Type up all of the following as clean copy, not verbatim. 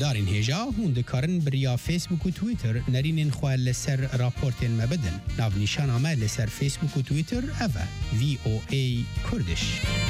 هەلبژاردارین هێژا هون دikarin biriya Facebook û Twitter nerînên xwe li ser raportên me bidin. Navnîşana me li ser Facebook û Twitter ev e VOA Kurdish.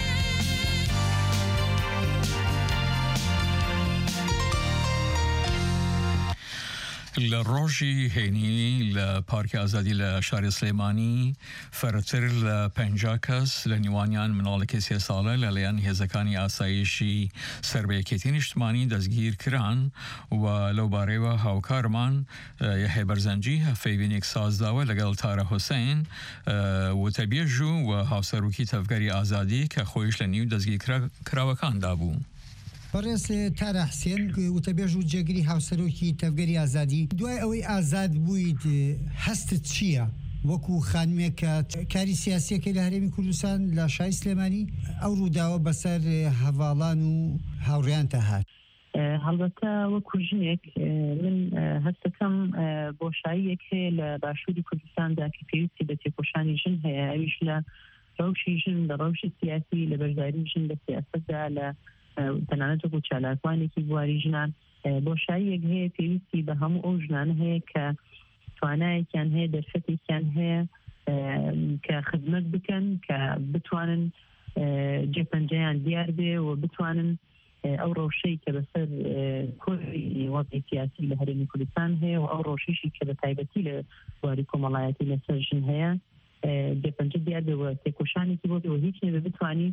لروجی هینی لپارک آزادی لشهر سلیمانی فراتر لپنجاه کس لنیوانیان منالک 3 ساله للیان هزکانی آسایشی سربیکتین اجتماعی دستگیر کران و لوباره و هاوکارمان یه برزنجی فیبین یک سازداوه لگل تاره حسین و تبیجو و هاوسروکی تفگری آزادی که خویش لنیو دستگیر کراوکان دابو. بەڕێز تارە حسێن وتەبێژ و جێگری هاوسەرۆکی تەفگەری ئازادی دوای ئەوەی ئازاد بوویت هەستت چییە؟ وەکو خانمێکە کاری سیاسیەکە لە هەرێمی کوردستان لە شای سلێمانی ئەو ڕووداوە بەسەر هەڤاڵان و هاوڕێیانتە هات. هەڵبەتە وەکو ژنێک من هەستەکەم بۆشاییەک هەیە لە باشووری کوردستاندا کە پێویستی بە تێکۆشانی ژن هەیە، ئەویش لە ڕەوشی ژن لە ڕەوشی سیاسی لە بەشداری ژن لە سیاستدا لە تەنانەت وەکو چالاکوانێکی بواری ژنان بۆشاییەک هەیە پێویستی بە هەموو ئەو ژنانە هەیە کە توانایەکیان هەیە دەرفەتێکیان هەیە کە خزمەت بکەن کە بتوانن جێپەنجەیان دیار بێ و بتوانن ئەو ڕەوشەی کە بەسەر کۆری وەزعی سیاسی لە هەرێمی کوردستان هەیە و ئەو ڕەوشەیشی کە بە تایبەتی لە بواری کۆمەڵایەتی لەسەر ژن هەیە جێپەنجە دیار بێ و تێکۆشانێکی بۆ بێ و هیچ نێ بتوانی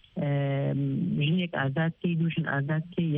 ژنێک ئازاد کەی دووژن ئازاد کەی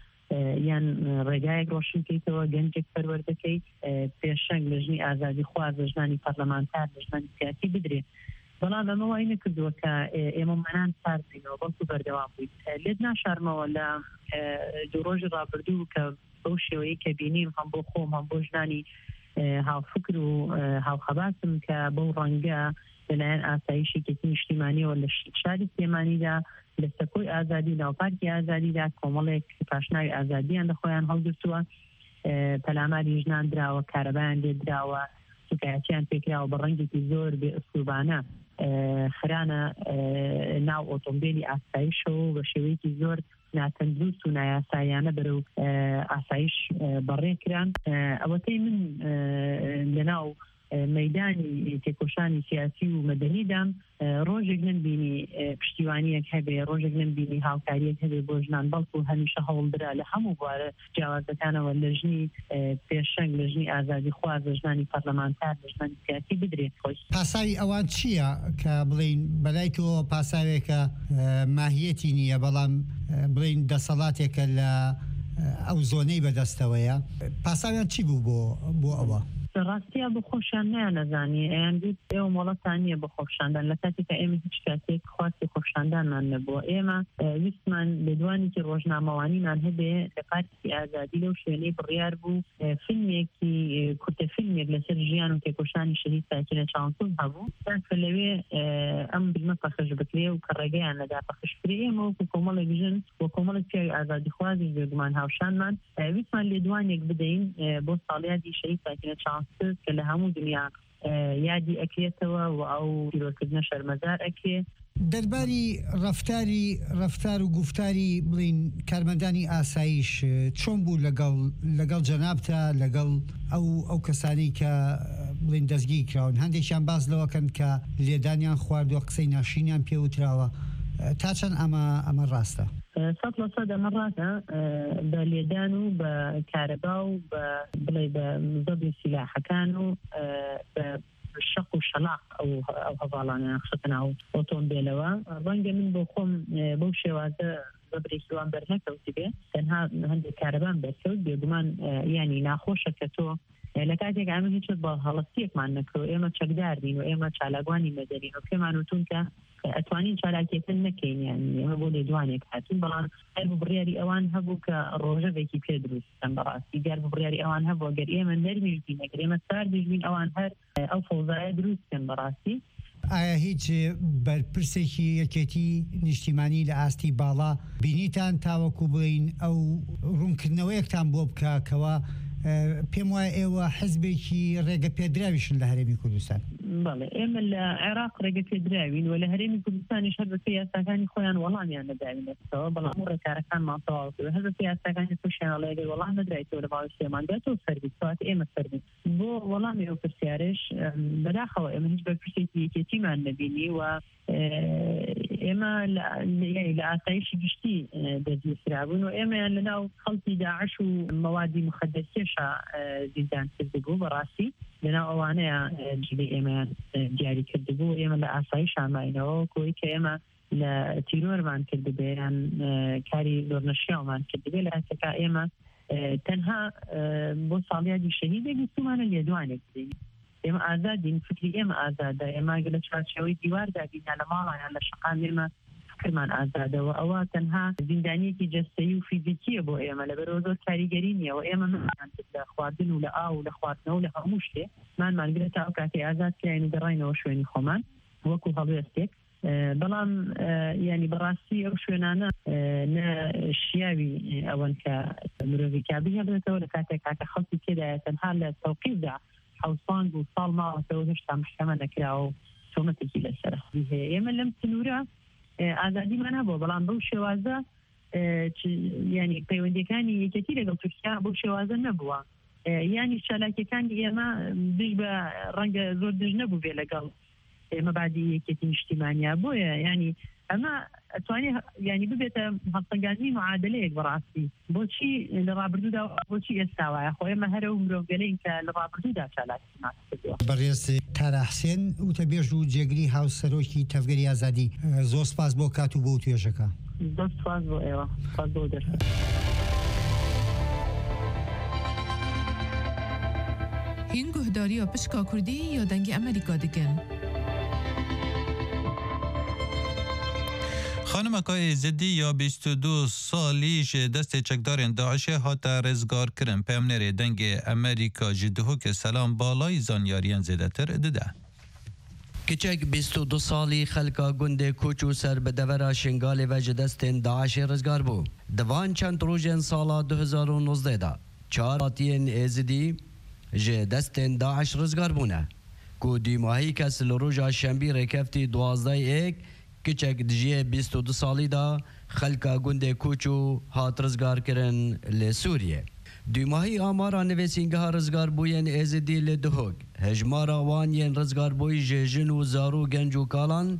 یان ڕێگایەک ڕۆشن کەیتەوە گەنجێک پەروەردەکەی پێشەنگ لە ژنی ئازادی خواز لە ژنانی پەرلەمانتار لە ژنانی سیاسی بدرێ. بەڵام ئەمە وای نەکردووە کە ئێمە مانان ساردینەوە بەڵکو بەردەوام بووین. لێت ناشارمەوە لە دوو ڕۆژی ڕابردوو کە بەو شێوەیە کە بینیم هەم بۆ خۆم هەم بۆ ژنانی هاوفکر و هاوخەباتم کە بەو ڕەنگە لەلایەن ئاسایشێکی نیشتیمانیەوە لە شاری سلێمانیدا لە سەکۆی ئازادی ناوپارکی ئازادیدا کۆمەڵێک پاشناوی ئازادیان لە خۆیان هەڵگرتووە، پەلاماری ژنان دراوە، کارەبایان لێ دراوە، سوکایەتیان پێکراوە بە ڕەنگێکی زۆر بێ ئوسلوبانە خرانە ناو ئۆتۆمبیلی ئاسایشەوە بە شێوەیەکی زۆر ناتەندروست و نایاساییانە بەرەو ئاسایش بەڕێکران. ئەوەتەی من لەناو مەیدانی تێکۆشانی سیاسی و مەدەنیدام ڕۆژێک نمبینی پشتیوانیەک هەبێ، ڕۆژێک نمبینی هاوکاریەک هەبێ بۆ ژنان، بەڵکو هەمیشە هەوڵدرا لە هەموو بوارە جیاوازەکانەوە لە ژنی پێشەنگ لە ژنی ئازادی خواز لە ژنانی پەرلەمانتار لە ژنانی سیاسی بدرێت. پاساوی ئەوان چییە کە بڵین بەلای تۆ پاساوێکە ماهیەتی نییە بەڵام بڵین دەسەڵاتێکە لە ئەو زۆنەی بەدەستەوەیە، پاساویان چی بوو بۆ ئەوە؟ ڕاستیە بە خۆشیان نەیانەزانی ئەیان دوت ئێوە مۆڵەتان نییە بە خۆشاندان لە کاتێککە ئێمە هیچ کاتێک خواستی خۆشاندانمان نەبووە. ئێمە ویستمان لێدوانێکی ڕۆژنامەوانیمان هەبێ لە پارتی ئازادی لەو شوێنەی بڕیار بوو فیلمێکی کورتە فیلمێک لەسەر ژیان و تێکۆشانی شەهید ساکینە چاوانسوز هەبوو کە لەوێ ئەم بلمە پەخش بکرێ و کە ڕێگەیان لەدا پەخشکرێ. ئێمە وەکو کۆمەڵێک ژن وە کۆمەڵێک پیاوی ئازادی خوازی بێگومان هاوشانمان ویستمان لێدوانێک بدەین بۆ ساڵیادی شەهید ساکینە کە لە هەموو دنیا یادی ئەکرێتەوە و ئەو پیرۆکردنە شەرمەزار ئەکرێ. دەرباری ڕەفتار و گفتاری بڵین کارمەندانی ئاسایش چۆن بوو لەگەڵ جەنابتە لەگەڵ ئەو کەسانی کە بڵین دەستگیر کراون؟ هەندێکیان باز لەوەکەن کە لێدانیان خواردووە قسەی ناشرینیان پێوتراوە، تا چەند ئەمە ڕاستە؟ 100% ئەمە ڕاستە بە لێدان و بە کارەبا و بڵێ بە زەبی سیلاحەکان و بە شەق و شەلاق ئەو هەواڵانە خستە ناو ئۆتۆمبیلەوە. ڕەنگە من بۆ خۆم بەو شێوازە زەبرێکی وان بەرنەکەوتی بێ، تەنها هەندێک کارەبان بەرکەوت بێگومان ینی ناخۆشە کە تۆ لە کاتێک ئەمە هیچت بە هەڵەستیەکمان نەکەوت، ئێمە چەکدارین و ئێمە چالاگوانی مەدەنین و پێمان وتون کە ئەتوانین چالاکیەکەن نەکەین، یانی ئێمە بۆ لێدوانێک هاتوون، بەڵام هەر بڕیاری ئەوان هەبوو کە ڕۆژەوێکی پێ دروستن. بەڕاستی گەر بڕیاری ئەوان هەبوو گەر ئێمە نەرمیش بین ئەگەر ئێمە ساردیش بین ئەوان هەر ئەو فەوزایە دروستکەن. بەڕاستی ئایا هیچ بەرپرسێکی یەکێتی نیشتیمانی لە ئاستی باڵا بینیتان تاوەکو بڵین ئەو ڕوونکردنەوەیەکتان بۆ بکەکەوە پێم وایە ئێوە حزبێکی ڕێگە پێدراویشن لە هەرێمی کوردستان؟ بەڵێ ئێمە لە عێراق ڕێگە پێدراوین و لە هەرێمی کوردستانی هەر بە یاساکانی خۆیان وەڵامیان نەداوینەوە بەڵام ڕێکارەکانمان تەواو هەر بە یاساکانی خۆشیانڵێگەی وەڵام نەدرایتەوە لە ماوەی سێمانداتەوە سەرویس سوات ئێمە سەرویس بۆ وەڵامی ئەو پرسیارش بەداخەوە ئێمە هیچ بەرپرسێکی یەکێتیمان نەبینی و ئێمە لە ئاسایشی گشتی دەستگیرکرابوون و ئێمەیان لەناو خەڵکی داعش و مەوادی مخدرکێشە زیندان کردبوو بەڕاستی لەناو ئەوانەیە جلی ئێمەیان دیاری کردبوو ئێمە لە ئاسایش ئاماینەوە کۆی کە ئێمە لە تیرۆرمان کردبێ یان کاری زۆرنەشیاومان کردبێ لە ئەسەکە ئێمە تەنها بۆ ساڵیادی شەهیدێکی سومانە لێدوانێک بدەین ئێمە ئازادین فکری ئێمە ئازادە ئێمە لە چارچەوەی دیواردا بینە لە ماڵیان لە شقام ئێمە فکرمان ئازادەوە ئەوە تەنها زیندانیەکی جەستەیی و فیزیکیە بۆ ئێمە لەبەرەوە زۆر کاریگەری نییەوە ئێمە مەمان لە خواردن و لە ئاو و لە خواردنەوە لە هەموو شتێ مانگرێت تا ئەو کاتی ئازاد کراین و گەڕاینەوە شوێنی خۆمان وەکو هەڵوێستێک بەڵام ینی بەڕاستی ئەو شوێنانە شیاوی ئەوەن کە مرۆڤی کابی هەبێتەوە لە کاتێک کاکە خەڵکی تێدایە تەنها لە تەوقیفدا حوسان و ساڵ ماوەتەوە هێشتا محکەمە نەکراوە و تۆمەتێکی لەسەر هەیە ئێمە لەم سنوورە ئازادیمان هەبووە بەڵام بەو شێوازە ینی پەیوەندیەکانی یەکێتی لەگەڵ تورکیا بەو شێوازە نەبووە ینی چالاکیەکانی ئێمە دژ بە ڕەنگە زۆر دژ نەبوو بێ لەگەڵ ئێمە بعدی یەکێتی نیشتیمانیا بۆیە ینی ئەمە ئەتوانێت ینی ببێتە هەڵسەنگاندنی معادلەیەک بەڕاستی بۆچی لە ڕابردوودا بۆچی ئێستاوایە خۆ ئێمە هەرە و مرۆڤگەلەین کە لە ڕابردوودا چالاکیمان کردووە بەڕێز تارا حسێن وتەبێژ و جێگری هاوسەرۆکی تەفگەری ئازادی زۆر سپاس بۆ کات و بۆ توێژەکە زۆر سپاس بۆ ئێوە سپاس بۆ دەرفەت هین گوهداریە پشکا کوردی یا دەنگی ئەمریکا دکن خانم اکای زدی یا 22 سالی جه دست چکدارین داعشه هات رزگار کرن پیمنر دنگ امریکا جدهو که سلام بالای زانیارین زده تر دده کچک 22 سالی خلکا گنده کوچو سر به دورا شنگال و جدستین داعش رزگار بو دوان چند روزن سالا 2019 دا 4 آتین ازدی جه دستین داعش رزگار بونه کو دیماهی کس لروژا شنبی رکفتی 12 کچک دجیه 22 سالی دا خلکا گنده کوچو هات رزگار کرن لسوریه دیماهی آمارا نویسینگه ها رزگار بوین ازدی لدهوگ هجمارا وانین رزگار بوی جهجن و زارو گنج و کالان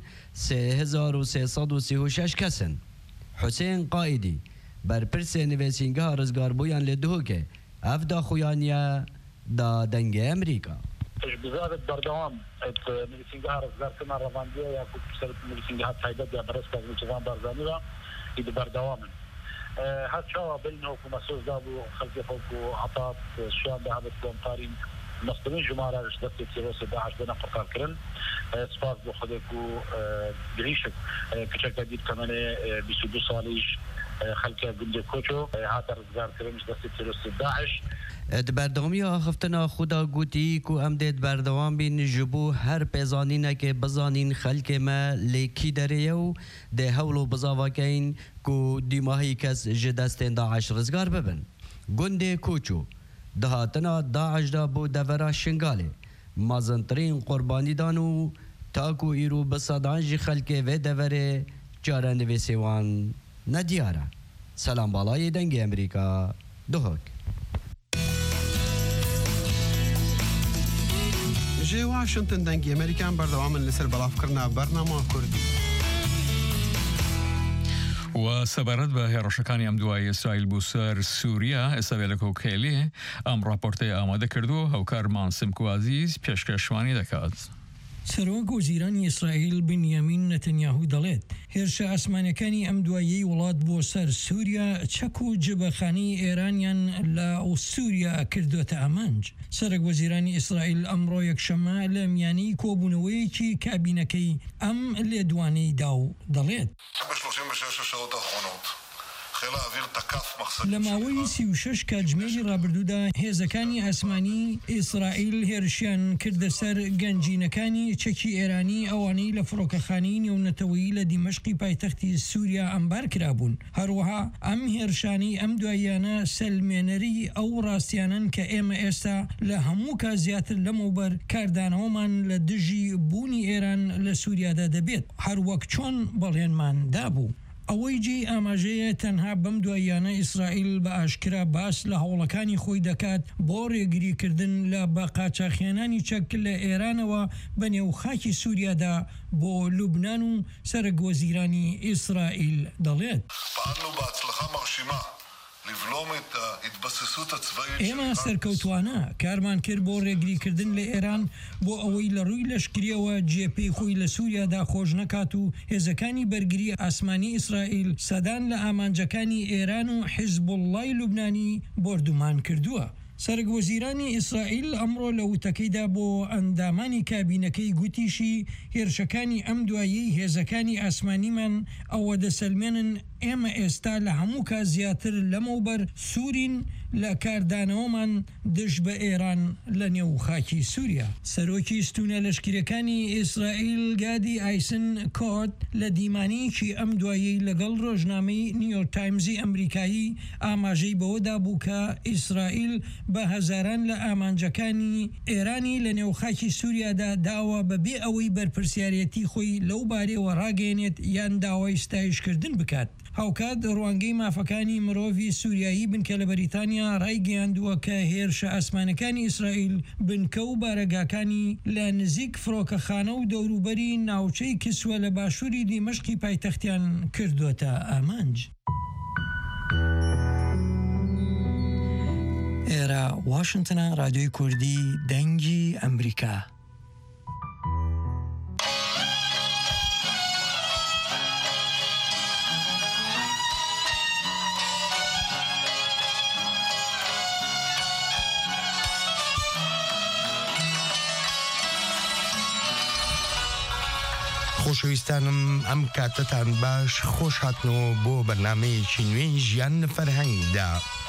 3336 کسن حسین قائدی بر پرس نویسینگه ها رزگار بوین لدهوگه افدا خویانیا دا دنگ امریکا بزارت بردوام نویسینگه رزگار کنن رواندیه یا کسرت نویسینگه تایید یا برس که نویسینگه برزانی را ایده بردوامن هر شوا بین حکومت سوز دابو خلقی فوقو عطات شوان ده هبت دامتارین مصدرین جمعه رش دستی تیروس داعش دنا قرار کرن سپاس بو خودکو گریشک کچک دید کمانه 22 سالیش خلقی گنده کوچو هاتا رزگار کرنش دستی تیروس داعش بردوامی آخفتنا خدا گوتی کو ام دید بردوام بین جبو هر پیزانینه که بزانین خلق ما لیکی داره و ده هولو بزاواکین کو دیماهی کس جدستین داعش رزگار ببن گنده کوچو دهاتنا داعش دا بو دورا شنگاله مازنترین قربانی دانو تاکو ایرو بسادانج خلق و دوره جاره نویسیوان ندیاره سلام بالای دنگ امریکا دهوک جي واشنطن دنگی امریکان بردوام لسر بلافکرنا برنامه کردی و سبارت به هێرشەکانی ئەم دوای ئیسرائیل بوو سەر سووریا ئێستا لە کۆکێلی ئەم راپۆرتەی ئامادە کردو هەوکارمان سمکوازیز پێشکەشوانی دەکات. سەرۆک وەزیرانی ئیسرائیل بنیامین نەتەنیاهو دەڵێت هێرشە ئاسمانەکانی ئەم دوایەی وڵات بۆ سەر سووریا چەک و جبەخانەی ئێرانیان لە سووریا کردوتە ئامانج. سەرۆک وەزیرانی ئیسرائیل ئەمڕۆ یەکشەممە لە میانەی کۆبوونەوەیەکی کابینەکەی ئەم لێدوانەی داو دەڵێت. لە ماوەی 36 کاتژمێری ڕابردوودا هێزەکانی ئاسمانی ئیسرائیل هێرشیان کردە سەر گەنجینەکانی چەکی ئێرانی ئەوانەی لە فڕۆکەخانەی نێونەتەوەیی لە دیمەشقی پایتەختی سووریا ئەمبار کرابوون. هەروەها ئەم هێرشانی ئەم دواییانە سەلمێنەری ئەو ڕاستیانن کە ئێمە ئێستا لە هەموو کا زیاتر لەمەوبەر کاردانەوەمان لە دژی بوونی ئێران لە سووریادا دەبێت، هەروەک چۆن بەڵێنمان دابوو. ئەوەی جێی ئاماژەیە تەنها بەم دواییانە ئیسرائیل بە ئاشکرا باس لە هەوڵەکانی خۆی دەکات بۆ ڕێگریکردن لە بە قاچاخێنانی چەک لە ئێرانەوە بە نێو خاکی سووریادا بۆ لوبنان و سەرۆکوەزیرانی ئیسرائیل دەڵێت. ئێمە سەرکەوتوانە کارمان کرد بۆ ڕێگریکردن لە ئێران بۆ ئەوەی لە ڕووی لەشکریەوە جێپەی خۆی لە سووریادا خۆش نەکات و هێزەکانی بەرگری ئاسمانی ئیسرائیل سەدان لە ئامانجەکانی ئێران و حیزبوڵڵای لوبنانی بردومان کردووە. سەرۆکوەزیرانی ئیسرائیل ئەمڕۆ لە وتەکەیدا بۆ ئەندامانی کابینەکەی گوتیشی هێرشەکانی ئەم دوایی هێزەکانی ئاسمانیمان ئەوە دەسەلمێنن ئێمە ئێستا لە هەموو کا زیاتر لەمەوبەر سوورین لە کاردانەوەمان دژ بە ئێران لە نێو خاکی سووریا. سەرۆکی ستونە لەشکریەکانی ئیسرائیل گادی ئایسن کۆت لە دیمانەیەکی ئەم دوایی لەگەڵ ڕۆژنامەی نیویۆرک تایمزی ئەمریکایی ئاماژەی بەوەدا بوو کە ئیسرائیل بە هەزاران لە ئامانجەکانی ئێرانی لە نێو خاکی سووریادا داوە بەبێ ئەوەی بەرپرسیارەتی خۆی لەو بارەوە ڕاگەێنێت یان داوای ستایشکردن بکات. هاوکات ڕوانگەی مافەکانی مرۆڤی سووریایی بنکە لە بەریتانیا ڕایگەیاندووە کە هێرشە ئاسمانەکانی ئیسرائیل بنکە و بارەگاکانی لە نزیک فڕۆکەخانە و دەوروبەری ناوچەی کسوە لە باشووری دیمەشقی پایتەختیان کردووەتە ئامانج. ئێرە واشنتنە رادیۆی کوردی دەنگی ئەمریکا. خۆشەویستانم ئەم کاتتان باش خۆش هاتنەوە بۆ بەرنامەیەکی نوێی ژیان فەرهەنگدا.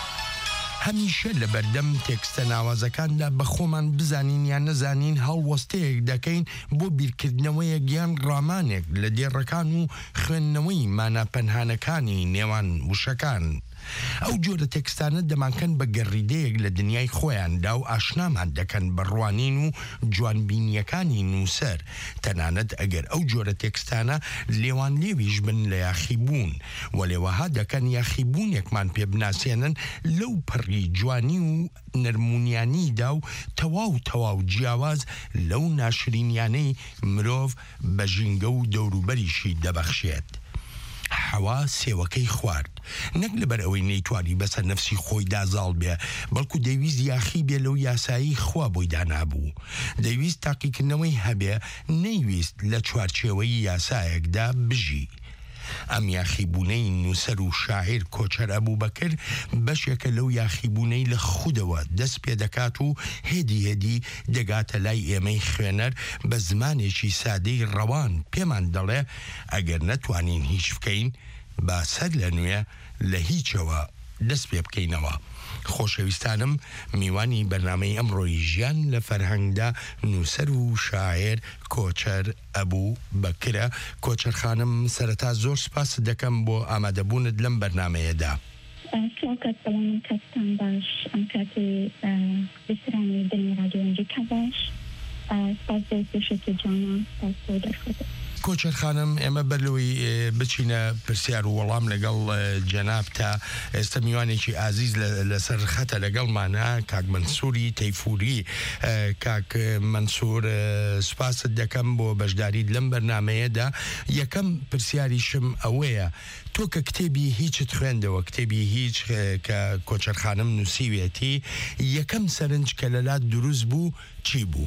هەمیشە لە بەردەم تێکستە ناوازەکاندا بە خۆمان بزانین یان نەزانین هەڵوەستەیەک دەکەین بۆ بیرکردنەوەیە گیان ڕامانێک لە دێڕەکان و خوێندنەوەی مانە پەنهانەکانی نێوان وشەکان. ئەو جۆرە تێکستانە دەمانکەن بە گەڕیدەیەک لە دنیای خۆیاندا و ئاشنامان دەکەن بە ڕوانین و جوانبینیەکانی نووسەر، تەنانەت ئەگەر ئەو جۆرە تێکستانە لێوان لێویش بن لە یاخیبوون و لێوەها دەکەن یاخیبوونێکمان پێ بناسێنن لەو پڕی جوانی و نەرمونیانیدا و تەواو جیاواز لەو ناشرینیانەی مرۆڤ بە ژینگە و دەوروبەریشی دەبەخشێت. حەوا سێوەکەی خوارد، نەک لەبەر ئەوەی نەیتوانی بەسەر نەفسی خۆی دازاڵ بێ، بەڵکو دەیویست یاخی بێ لەو یاسایی خوا بۆی دانابوو. دەیویست تاقیکردنەوەی هەبێ، نەیویست لە چوارچێوەی یاسایەکدا بژی. ئەم یاخیبوونەی نووسەر و شاعیر کۆچەر ئەبووبەکر بەشێکە لەو یاخیبوونەی لە خودەوە دەست پێ دەکات و هێدی دەگاتە لای ئێمەی خوێنەر بە زمانێکی سادەی ڕەوان پێمان دەڵێ ئەگەر نەتوانین هیچ بکەین با سەر لە نوێ لە هیچەوە دەست پێ بکەینەوە. خۆشەویستانم، میوانی بەرنامەی ئەمڕۆی ژیان لە فەرهەنگدا نووسەر و شاعیر کۆچەر ئەبوو بەکرە. کۆچەر خانم، سەرەتا زۆر سپاس دەکەم بۆ ئامادەبوونت لەم بەرنامەیەدا. سوکات بەڵام کەستان باش ئەم کاتی بسرانی دنی رادیۆنجی کا باش سپاس دەیسێشێتی جانا سپاس بۆ دەرخۆدە. کۆچەر خانم، ئێمە بەرلەوەی بچینە پرسیار و وەڵام لەگەڵ جەناب تا ئێستا میوانێکی ئازیز لەسەر خەتە لەگەڵمانە کاک منسووری تەیفووری. کاک منسوور، سپاست دەکەم بۆ بەشداریت لەم بەرنامەیەدا. یەکەم پرسیاریشم ئەوەیە، تۆ کە کتێبی هیچت خوێندەوە، کتێبی هیچ کە کۆچەر خانم نووسیوێتی، یەکەم سەرنج کە لەلات دروست بوو چی بوو؟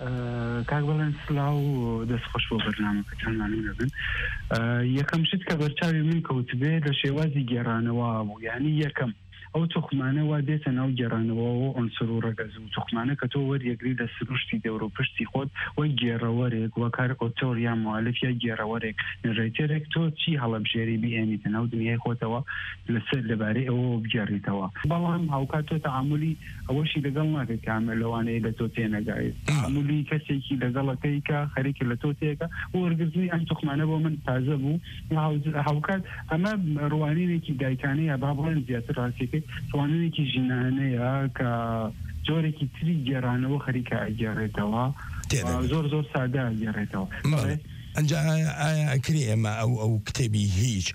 کاک بەڵێن سلااو و دەست خۆش بۆ بەرنامەکەتانمانم دەبن. یەکەم شت کە بەرچاوی من کەوت بێ لە شێوازی گێڕانەوە بوو، یعنی یەکەم ئەو توخمانە وا دێتە ناو گێڕانەوە و ئەنسەر و ڕەگەز و توخمانە کە تۆ وەریەگری لە سروشتی دەور و پشتی خۆت وەی گێڕەوەرێک وە کار ئۆتۆر یا موالف یا گێڕەوەرێک نەژێتێرێک تۆ چی هەڵەبژێری بئێنیتە ناو دنیای خۆتەوە لەسەر لەبارەی ئەوە بگێڕیتەوە بەڵام هاوکات تۆ تەعاملی ئەوەشی لەگەڵ ناکەی کامە لەوانەیە لە تۆ تێنەگایت تعاملی کەسێکی لەگەڵەکەی کە خەریکی لە تۆ تێکە وەرگرتنی ئەم توخمانە بۆ من تازە بوو هاوکات ئەمە ڕوانینێکی دایکانەیە با بڵێن زیاتر ڕاستیەکەی ڕوانینێکی ژینانەیە کە جۆرێکی تری گێڕانەوە خەریکە ئەگێڕێتەوە زۆر زۆر سادە ئەگێڕێتەوە ئەنجا ئەکرێ ئێمە ئەو کتێبی هیچ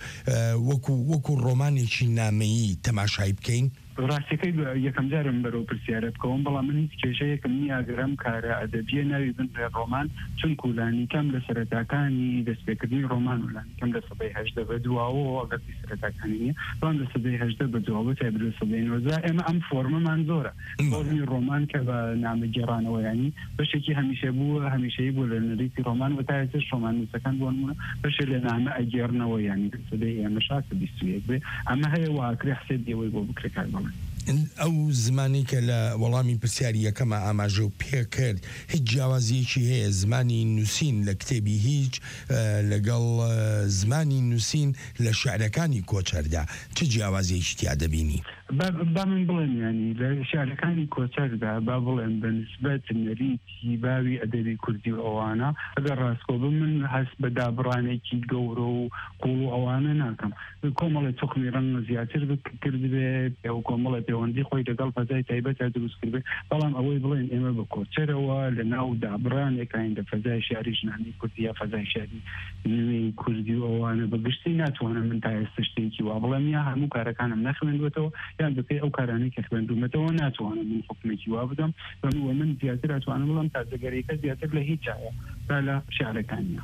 وەکو ڕۆمانێکی نامەیی تەماشای بکەین ڕاستیەکەی یەکەم جارم بەرەو پرسیارە بکەوم بەڵام من هیچ کێشەیەکم نیاگرم کارە ئەدەبیە ناوی بنرێ ڕۆمان چونکو لانیکەم لە سەرەتاکانی دەستپێکردنی ڕۆمان و لانیکەم لە سەدەی هەژدە بەدواوە ئەگەری سەرەتاکانی نییە بەڵام لە سەدەی هەژدە بەدواوە تا لە سەدەی نۆزە ئێمە ئەم فۆرمەمان زۆرە فۆرمی ڕۆمان کە بە نامەگێڕانەوە ینی بەشێکی هەمیشە بووە هەمیشەیی بوو لە نەریتی ڕۆمان و تا ئێستش ڕۆمانویسەکان بۆ نمونە بەشێ لە نامە ئەگێڕنەوە ینی سەدەی ئێمە شاتە 21 بێ ئەمە هەیە واکرێ حسێبیەوەی بۆ بکرێ کار بڵێن ئەو زمانی کە لە وەڵامی پرسیاری یەکەمە ئاماژە و پێ کرد هیچ جیاوازیەکی هەیە زمانی نووسین لە کتێبی هیچ لەگەڵ زمانی نووسین لە شعرەکانی کۆچەردا چه جیاوازیەکی تیا دەبینی؟ با من بڵێن ینی لە شعرەکانی کۆچەردا با بڵێن بە نسبەت نەریتی باوی ئەدەبی کوردی و ئەوانە ئەگەر ڕاستکۆ بم من هەست بە دابڕانێکی گەورە و قوڵ و ئەوانە ناکەم کۆمەڵی توخمی ڕەنگ زیاتر کرد بێ و کۆمەڵی پەیوەندی خۆی لەگەڵ فەزای تایبەت دروست کرد بێ بەڵام ئەوەی بڵێن ئێمە بە کۆچەرەوە لە ناو دابڕانێکین لە فەزای شاری ژنانی کوردی یا فەزای شاری نوێی کوردی و ئەوانە بەگشتی ناتوانم من تا ئێستا شتێکی وا بڵێم یا هەموو کارەکانم نەخوێندوێتەوە یان بەپێی ئەو کارانەی کە خوێندومەتەوە ناتوانم من حکمێکی وا بدەم و من زیاتر ئەتوانم بڵم تازەگەریەکە زیاتر لە هیچایە تا لە شعرەکانیە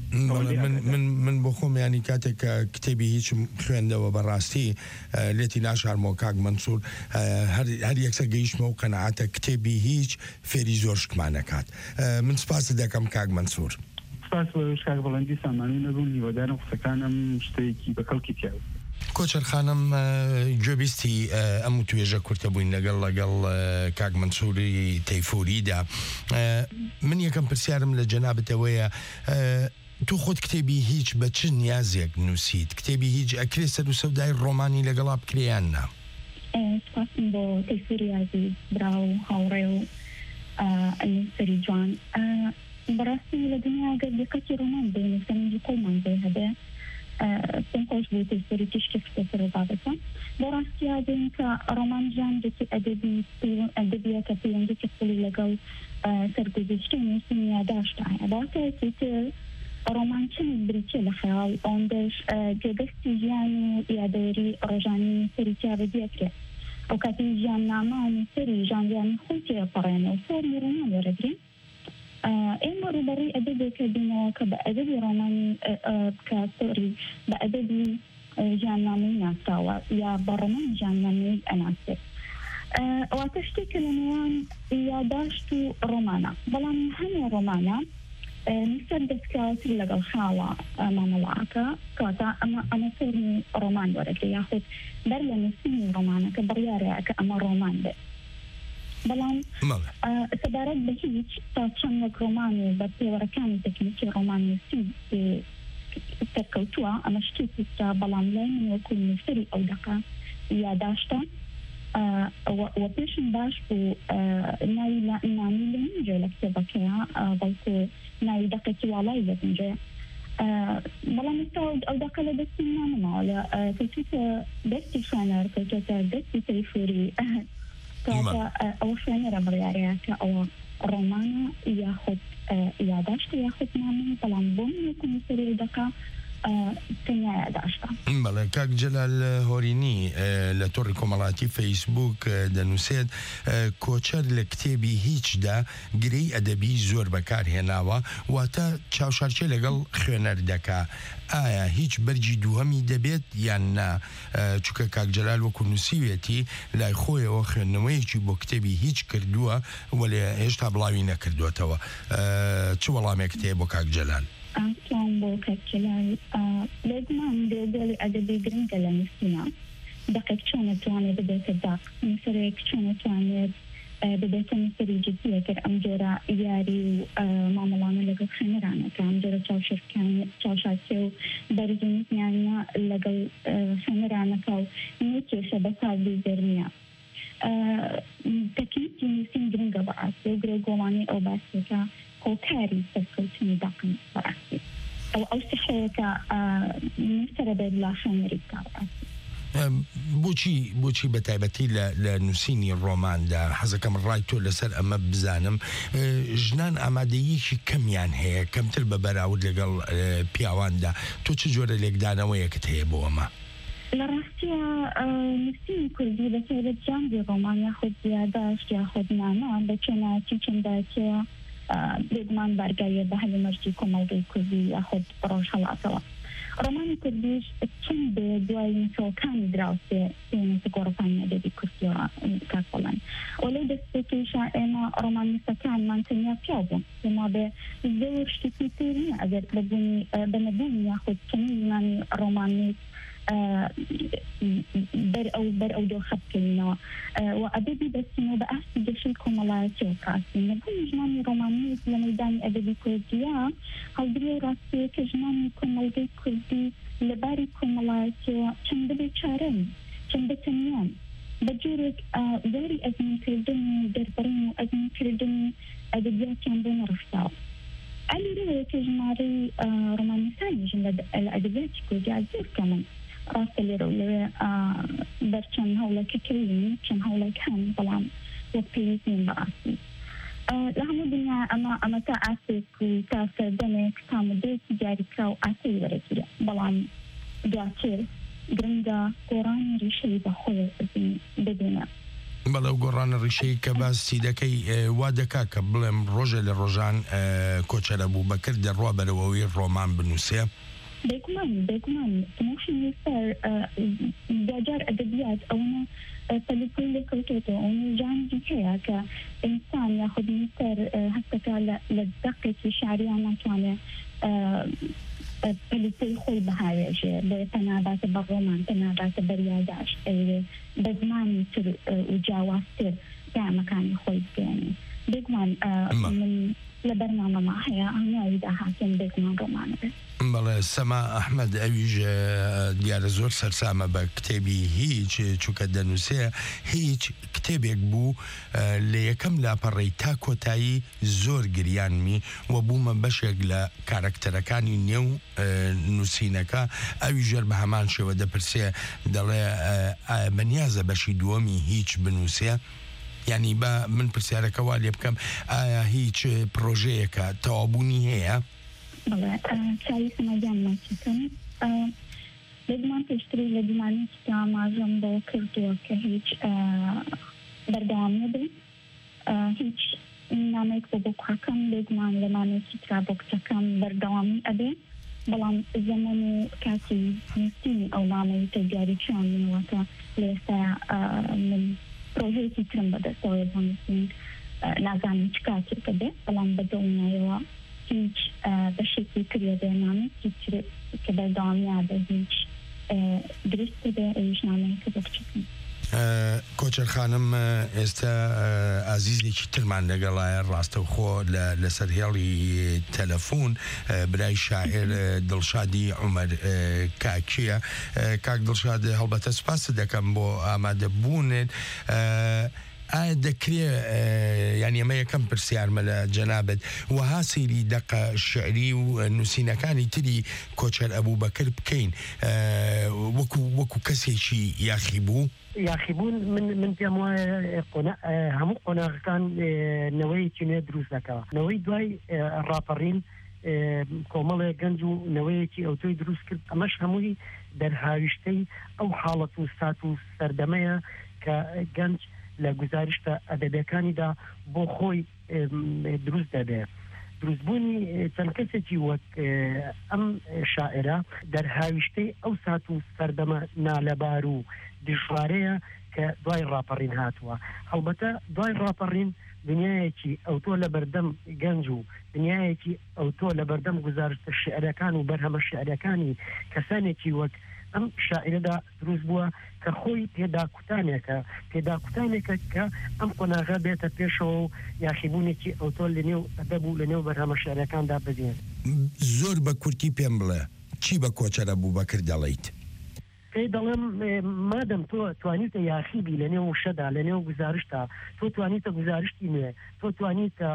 من بۆ خۆم ینی کاتێک کە کتێبی هیچ خوێندەوە بەڕاستی لێتی ناشارمەوە کاک مەنسوور هەر یەکسەر گەیشتمە و قەنەعاتە کتێبی هیچ فێری زۆر شتمان نەکات من سپاس دەکەم کاک مەنسوور سپاس کاک بەڵەندی سامانوی نەبوون هیوادارم قسەکانم شتێکی بەکەڵکی پیاوە کۆچەر خانم گوێبیستی ئەم توێژە کورتە بووین لەگەڵ کاک مەنسووری تەیفوریدا من یەکەم پرسیارم لە جەنابەتەوەیە تو خۆت کتێبی هیچ بە چ نیازێک نووسیت کتێبی هیچ ئەکرێ سەر و سەودای ڕۆمانی لەگەڵا بکرێیان نا سپاسم بۆ تەیفوری عەزیز برا و هاوڕێ و نووسەری جوان بەڕاستی لە دنیا گەر یەکەتی ڕۆمان بێنووسەنی قۆڵمان بێ هەبێ پێم خۆش بوو تەیفوری تشکی کتێبەرە بابەتە بۆ ڕاستی یادێن کە ڕۆمان ژانرێکی ئەدەبیە کە پەیوەندێکی قوڵی لەگەڵ سەرگوزەشتەی نووسین یاداشتە هەیە بەڵاتایەکی تر ڕۆمان چەند بریتە لە خەیاڵ ئەوەندەش جێدەستی ژیان و یادەوەری ڕۆژانی سەری تیاابەدیەکرێت ئەو کاتی ژیاننامە سەری ژانیانی خۆی تێپەڕێنەوە فۆرمی ڕۆمان وەرەگرین ئێمە ڕوبەڕی ئەدەبێکە بینەوە کە بە ئەدەبی ڕۆمانی کاسۆری بە ئەدەبی ژیاننامەی ناساوە یا بە ڕۆمان ژیاننامەی ئەناسێت ئەواتە شتێکە لە نێوان یاداشت و ڕۆمانە بەڵام هەموو ڕۆمانە نسبەت دەستکراوەتر لەگەڵ خاوە مامەڵاکە کاتە ئەمە فۆرمی ڕۆمان وەرەگرێ یاخود بەر لە نووسینی ڕۆمانەکە بڕیارەیە کە ئەمە ڕۆمان بێت بەڵام سەبارەت بە هیچ تا چەند وەک ڕۆمان و بە پێوەرەکانی تەکنیکی ڕۆمان نووسین سەرکەوتووە ئەمە شتێکیکە بەڵام لای من وەکو نووسەری ئەو دەقا یاداشتە و پێشم باش بوو ناوی نامی لە نینجێ لە کتێبەکەیە بەڵکو ناوی دەقێکی واڵای لەنجێ بەڵام ئێستا ئەو دەقە لە دەستی نامەوە لە کەوتوتە دەستی خوێنەر کەوتوتە دەستی تەیفوری ئەوە خوێنەرە بڕیارەیە کە ئەوە ڕۆمانە یاخود یاداشتە یاخود نامە بەڵام بۆ من وەکو نووسەری دەقا تەنیا یاداشتە بەڵێ کاک جەلال هۆرینی لە تۆڕی کۆمەڵاتی فەیسبوک دەنووسێت کۆچەر لە کتێبی هیچدا گرەی ئەدەبی زۆر بەکارهێناوە واتە چاوشارچێ لەگەڵ خوێنەر دەکا ئایا هیچ بەرجی دووهەمی دەبێت یان نا چونکە کاک جەلال وەکو نووسیوێتی لای خۆیەوە خوێندنەوەیەکی بۆ کتێبی هیچ کردووە وەلێ هێشتا بڵاوی نەکردوێتەوە چ وەڵامێک هەیە بۆ کاک جەلال ئاسان بۆ کەچلای لێزمان دێگەڵی ئەدەبی گرنگە لە نووسینە دقیق چۆنە توانێت ببێتە داق نووسەرێک چۆنە توانێت ببێتە نووسەری جدیەکە ئەم جۆرە یاری و مامەڵانە لەگەڵ خوێنەرانەکە ئەم جۆرە چاوشاسی و بەرزنیانە لەگەڵ خوێنەرانەکە و نێکێشە بە سازی زەرمیە تەکنیکی نووسین گرنگە بەڕاستی و گرێ گۆڵانی ئەو باسێکە هۆکاری سەرکەوتنی داقن بەڕاستی ئەو سحەیەکە نووسەرە بێت لا خوێنەری بکە بەڕاستی بۆچی بە تایبەتی لە نووسینی ڕۆماندا حەزەکەم ڕای تۆ لەسەر ئەمە بزانم ژنان ئامادەیەکی کەمیان هەیە کەمتر بە بەراورد لەگەڵ پیاواندا تۆ چ جۆرە لێکدانەوەیەکت هەیە بۆ ئەمە لە ڕاستیە نووسینی کوردی بەتایبەت جانبی ڕۆمان یاخود زیاداش یاخود نامە بە چۆناتی چەنداکە بێگومان بارگایە بە هەلومەرجی کۆمەڵگەی کوردی یاخود ڕۆژ هەڵاتەوە ڕۆمانی کوردیش چەند بێ دوای نووسەوەکانی دراوسێ سێنێتە گۆڕپانی ئەدەبی کوردیەوە کاکۆڵەن وەلەو دەستپێکیشە ئێمە ڕۆمانیستەکانمان تەنیا پیاو بوون ئێمە بێ زۆر شتێکی تر نییە ئەگەر بە نەبوونی یاخود کەمی زمانی ڕۆمانیست بەر ئەو دۆخە بکەینەوە و ئەدەبی دەستینەوە بە ئاستی گەشەی کۆمەڵایەتی و کاسی نەبوونی ژنانی ڕۆمانیست لە مەیدانی ئەدەبی کوردیە هەڵگرێ ڕاستەیە کە ژنانی کۆمەڵگەی کوردی لەباری کۆمەڵایەتیەوە چەند بەبێ چارەن چەند بە تەنیان بە جۆرێک وەری ئەزمونکردن و دەربڕین و ئەزمونکردن ئەدەبیاتیان بۆ نەڕفتاوە ئەلیرەوەیە کە ژمارەی ڕۆمانیستانیژن لە ئەدەبیاتی کوردی زۆر کەمن ڕاستە لێرە و لەوێ بەرچەند هەوڵەکە کردین چەند هەوڵەکان بەڵام وەک پێویستین بەڕاستی لە هەموو دنیا ئەمە تا ئاسێک و تا سەردەمێک تا مدەیەکی دیاریکرا و ئاسەی وەرەگیرە بەڵام دواتر گرنگە گۆڕانی ڕیشەی بەخۆی ببینە بەڵێ گۆڕانە ڕیشەی کە باسی دەکەی وا دەکا کە بڵێم ڕۆژە لە ڕۆژان کۆچەرە بوو بەکرد دەڕوا بەرەوەی ڕۆمان بنووسێ بێگومان تەماشای نووسەر جار ئەدەبیات ئەوە پەلیپۆی لێکەوتێتەوە ئەوە جانبی هەیە کە ئینسان یاخود نووسەر هەستەکە لە دەقێکی شاریان ناتوانێت پەلیپۆی خۆی بەهاوێژێ بێ تەناباتە بە ڕۆمان تەناباتە بەریاداش بە زمانی تر و جیاوازتر دامەکانی خۆی بگەێنێ بێگومان من لە بەرنامەما هەیە هەنیاوی داهاتێن بێگومان ڕۆمانە بێت بەڵێ سەما ئەحمەد ئەویش دیارە زۆر سەرسامە بە کتێبی هیچ چووکە دەنووسێ هیچ کتێبێک بوو لە یەکەم لاپەڕەی تا کۆتایی زۆر گریانمی و بوومە بەشێک لە کارەکتەرەکانی نێو نووسینەکە ئەوی ژێر بە هەمان شێوە دەپرسێ دەڵێ بەنیازە بەشی دووەمی هیچ بنووسێ یعنی بە من پرسیارەکە وا لێ بکەم ئایا هیچ پرۆژەیەکە تەوابوونی هەیە؟ چاوی سەمەجان ماچەکەم بێگومان پێشتری لە دیمانێکی ئاماژەم بۆ کردووە کە هیچ بەردەوامیە بێت هیچ نامێک بۆ کوڕەکەم بێگومان لەمانێکی ترا بۆ کچەکەم بەردەوامی ئەبێ بەڵام زەمن و کاتی نووسینی ئەو نامەی تەگاریچیان منەوەکە لە ئێستا من پرۆژەیەکی ترم بەدەستەوەی بۆ نووسین نازانم چ کاتێکە بێت بەڵام بەدڵنیایەوە هیچ بەشێکی کردە بێنامێکی کە بەردەوامیە بە هیچ درست بێ ئەویژنامەیەکە بۆ کچەکەم کۆچەر خانم ئێستا ئازیزێکی ترمان لەگەڵایە ڕاستەوخۆ لەسەر هێڵی تەلەفۆن برای شاعر دڵشادی عومەر کاکیە کاک دڵشاد هەڵبەتە سپاس دەکەم بۆ ئامادەبوونێت ئایا دەکرێ یعنی ئەمە یەکەم پرسیارمە لە جەنابەت وەها سەیری دەقە شعری و نووسینەکانی تری کۆچەر ئەبوو بەکر بکەین وەکو کەسێکی یاخی بوو یاخیبوون من پێم وایە هەموو قۆناغەکان نەوەیەکی نوێ دروست دەکەوە نەوەی دوای ڕاپەڕین کۆمەڵێک گەنج و نەوەیەکی ئەوتۆی دروست کرد ئەمەش هەمووی دەرهاویشتەی ئەو حاڵەت و سات و سەردەمەیە کە گەنج لە گزارشتە ئەدەبیەکانیدا بۆ خۆی دروست دەبێت دروستبوونی چەند کەسێکی وەک ئەم شاعرە دەرهاویشتەی ئەو سات و سەردەمە نالەبار و دژوارەیە کە دوای ڕاپەڕین هاتووە هەڵبەتە دوای ڕاپەڕین دنیایەکی ئەوتۆ لە بەردەم گەنج و دنیایەکی ئەوتۆ لە بەردەم گزارشتە شعرەکان و بەرهەمە شعرەکانی کەسانێکی وەک ئەم شاعرەدا دروست بووە کە خۆی پێداکوتانێکە کە ئەم قۆناغا بێتە پێشەوە و یاخیبوونێکی ئەوتۆ لەنێو ئەدەب و لەنێو بەرهەمە شعرەکاندا بدێن. زۆر بە کورتی پێم بڵێ چی بە کۆچەرە بووبەکر دەڵێیت؟ پێی دەڵێم مادەم تۆ توانیتە یاخیبی لە نێو شەدا لە نێو گزارشتا تۆ توانیتە گزارشتی نوێ تۆ توانیتە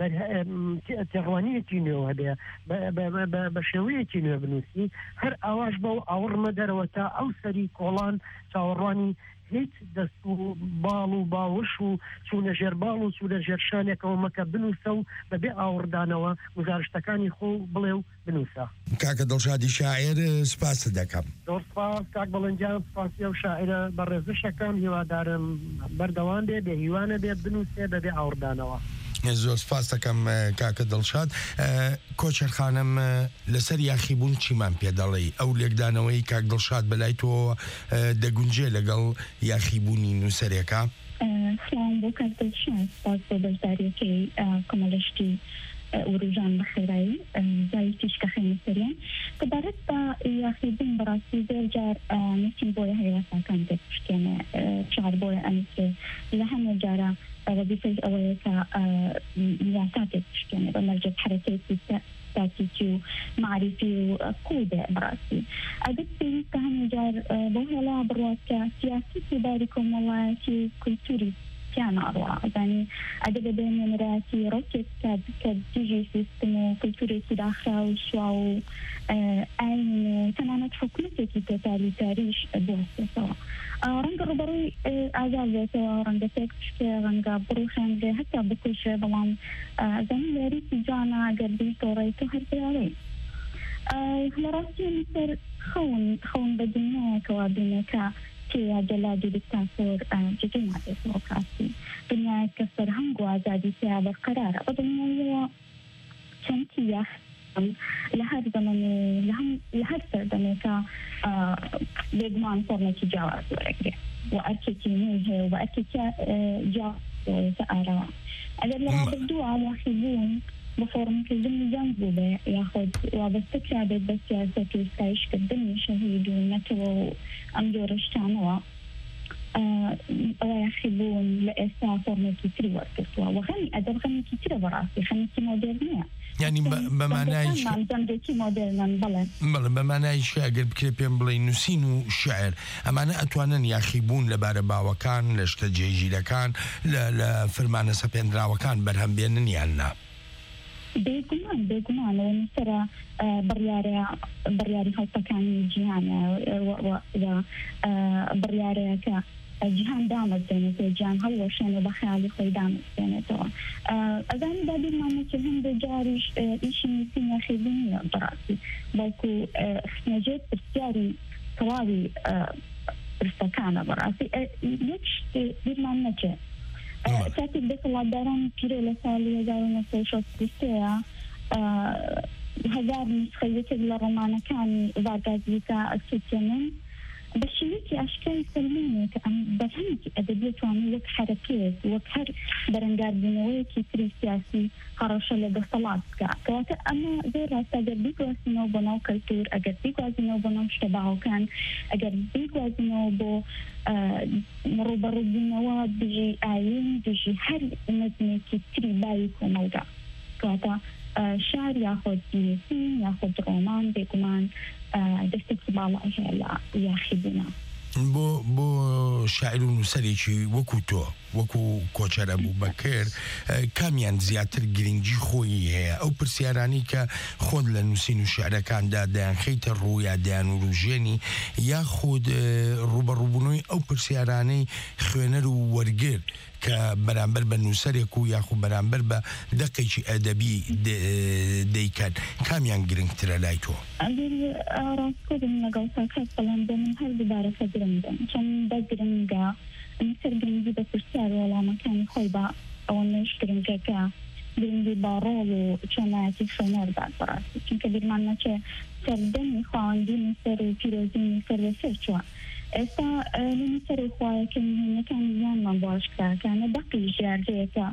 تێڕوانیەکی نوێ هەبێ بە شێوەیەکی نوێ بنووسی هەر ئاواش بەو ئاوڕمە دەرەوە تا ئەو سەری کۆڵان چاوەڕوانی هیچ دەست و باڵ و باوش و چوونە ژێر باڵ و چوونە ژێر شانێکەوە مەکە بنووسە و بەبێ ئاوردانەوە گزارشتەکانی خۆ بڵێ و بنووسە. کاکە دڵشادی شاعر سپاس دەکەم. زۆر سپاس کاک بەڵەنجان، سپاسی و شاعرە بەڕێزشەکەم هیوادارم بەردەوام بێ بێ هیوانە بێت بنووسێ بەبێ ئاوردانەوە. زۆر سپاس دەکەم کاکە دڵشاد. کۆچەرخانم لەسەر یاخیبوون چیمان پێ دەڵێ؟ ئەو لێکدانەوەی کاک دڵشاد بەلای تۆ دەگونجێ لەگەڵ یاخیبوونی نووسەرێکە؟ سلام بۆ کاک دڵشاد، سپاس بۆ بەشداریەکەی کۆمەڵشتی وروژان بەخێرایی زایتیش کە خێنی سەریان دەبارەت بە یاخیبوون بەڕاستی زۆر جار نووسین بۆیە هەیواساکان دەپشتێنێ شعر بۆیە ئەنووسێ لە هەموو جارە وظیفەی ئەوەیە کە یاساتێک پشتێنێ بە مەرجەت حرەکەیەکی تاکیکی و معرفی و قودێ بەڕاستی ئەگەر پێویستە هەموو جار بۆ هێڵا بڕوات کە سیاسی داری کۆمەڵایەتی و کولتوری تیان ئاڕوا ئەزانی ئەگە بەبێ نوێنەرایەتی ڕۆکێک کە دژی سیستم و کولتورێکی داخرا و سوا و ئاین و تەنانەت حکومەتێکی تۆتالیتاریش بوەستێتەوە. ڕەنگە ڕوبەڕووی ئازاد بێتەوە، ڕەنگە تێک پشتێ، ڕەنگە بڕوخێنرێ هەتا بکوژێ، بەڵام ئەزانی یاریکی جانە ئەگەر بیتۆڕێت و هەر پێڵێ لە ڕاستی لەسەر خەون بە دنیایەکەوە بینێکە تێیا جەلادی دیکتاتۆر جگەی نابێتەوە کاسی دنیایەک کە سەرهەنگ و ئازادی تێیا بەرقەرارە بە دنیایەوە چەندی یاخ لە هەر زەمەن لە هەر سەردەمێکە بێگومان فۆرمێکی جیاواز وەرەگرێت و ئەرکێکی نوێ هەیە و ئەرکێکی جیاوازە ئاراوە. ئەگەر لە ڕابردووە یاخیبوون بە فۆرمکردنی جەنگ بوو بێ یاخود وابەستە کرابێت بە سیاسەت و ستایشکردنی شەهید و نەتەوە و ئەم جۆرە شتانەوە ئەوە یاخیبوون لە ئێستا فۆرمێکی تری وەرگرتووە و خەمی ئەدەب خەمێکی ترە بەڕاستی خەمێکی مۆدێرنیە ینی بە مانایش ئەگەر بکرێ پێم بڵێ نووسین و شعر ئەمانە ئەتوانن یاخیبوون لەبارە باوەکان لە شتە جێژیرەکان لە فەرمانە سەپێنراوەکان بەرهەم بێنن یان نا؟ بێگومانەوە نووسەرە بڕیاری هەڵسەکانی جیهانە بڕیارەیەکە جیهان دامەزێنێتەوە، جیهان هەڵوەشێنێ بە خەیاڵی خۆی دامەزێنێتەوە. ئەزانی دابیرمانەکە هەندێ جاریش ئیشی نووسین یاخیبوون نییە بەڕاستی، بەڵکو نەجێت پرسیاری تەواوی پرسەکانە بەڕاستی یەک بیرمان نەچێت کاتێک دەسەڵاتداران پیرۆ لە ساڵی 1963 هەزار نسخە یەکێک لە ڕۆمانەکانی ڤارگازیکا ئەسووتێنن بە شێوەیەکی ئاشکاری سەلمانێک کە ئەم بەرهەمێکی ئەدەبی توانێت وەک حرەکێت وەک هەر بەرەنگاربوونەوەیەکی تری سیاسی هەڕەشە لە دەسەڵات بکات. کەواتە ئەمە زۆر ڕاستە ئەگەر بیگوازینەوە بۆ ناو کەلتور، ئەگەر بیگوازینەوە بۆ ناو شتە باوەکان، ئەگەر بیگوازینەوە بۆ ڕوبەڕووبوونەوە دژی ئاین دژی هەر نەزمێکی تری باوی کۆمەلگا. کەواتە شار یاخۆ نووسین یاخۆ ڕۆمان بێگومان دەستێکی باڵای هەیە لە یاخیبوونە. بۆ شاعر و نووسەرێکی وەکو تۆ وەکو کۆچەرە بووبەکر کامیان زیاتر گرنگی خۆی هەیە؟ ئەو پرسیارانی کە خۆت لە نووسین و شعرەکاندا دەیان خەیتە ڕوویا دەیان و ڕوژێنی یاخود ڕوبەڕووبوونەوەی ئەو پرسیارانەی خوێنەر و وەرگر کە بەرامبەر بە نووسەرێک و یاخود بەرامبەر بە دەقێکی ئەدەبی دەیکەن کامیان گرنگترە لای تۆ؟ ئەگەر ڕاستکۆدم لەگەڵ ساکات بەڵام بۆ من هەر دووبارەکە گرنگدەم چەند بە گرنگە سەر گرنگی بە پرسیار وەڵامەکانی خۆی بە ئەوە نوێش گرنگەکە گرنگی با ڕۆڵ و چۆنایەتی خوێنەردا بەڕاستی چونکە بیرمان نەچێ سەردەمی خواوەندی نووسەر و پیرۆزی نووسەر لەسەر چووە ئێستا سەری خوایەکە مهمەکانی زیانمان باشکراکانە دەقی ژارجەیەکە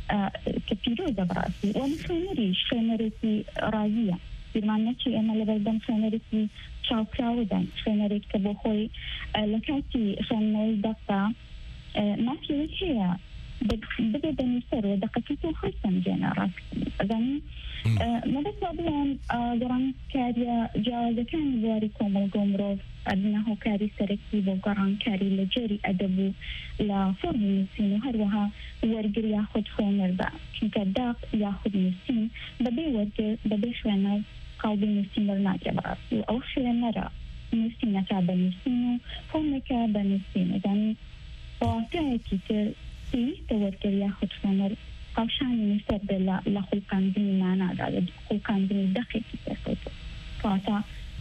کە پیرۆزە بڕاستی وە خوێنەریش خوێنەرێکی ڕازیە بیرمان نەچی ئێمە لە بەردەم خوێنەرێکی چاوکراوەدان خوێنەرێک کە بۆ خۆی لە کاتی خوێندنەوەی دەقا مافیەوەی هەیە ببێ بەنووسەر و دەقەکەی تۆ خۆسەمجێنە ڕاست ئەزانی مەبەست بڵێن گەڕانکاریە جیاوازەکانی بواری کۆمەڵگە و مرۆڤ ئەبنە هۆکاری سەرەکی بۆ گەڕانکاری لە جێری ئەدەب و لە فۆرمی نووسین و هەروەها وەرگر یاخود خوێنەردا چونکە داق یاخود نووسین بەبێ وەرگر بەبێ خوێنەر قاڵبی نووسین دەرناکە بەڕاستی و ئەو خوێنەرە نووسینەکە بە نووسین و فۆرمێکە بە نووسین ئەزانی واتایەکی تر پێویستە وەرگر یاخود خوێنەر قاوشانی نووسەر بێ لە خوڵقاندنی مانادا لە خوڵقاندنی دەقێکی پێکەوتووە کەواتە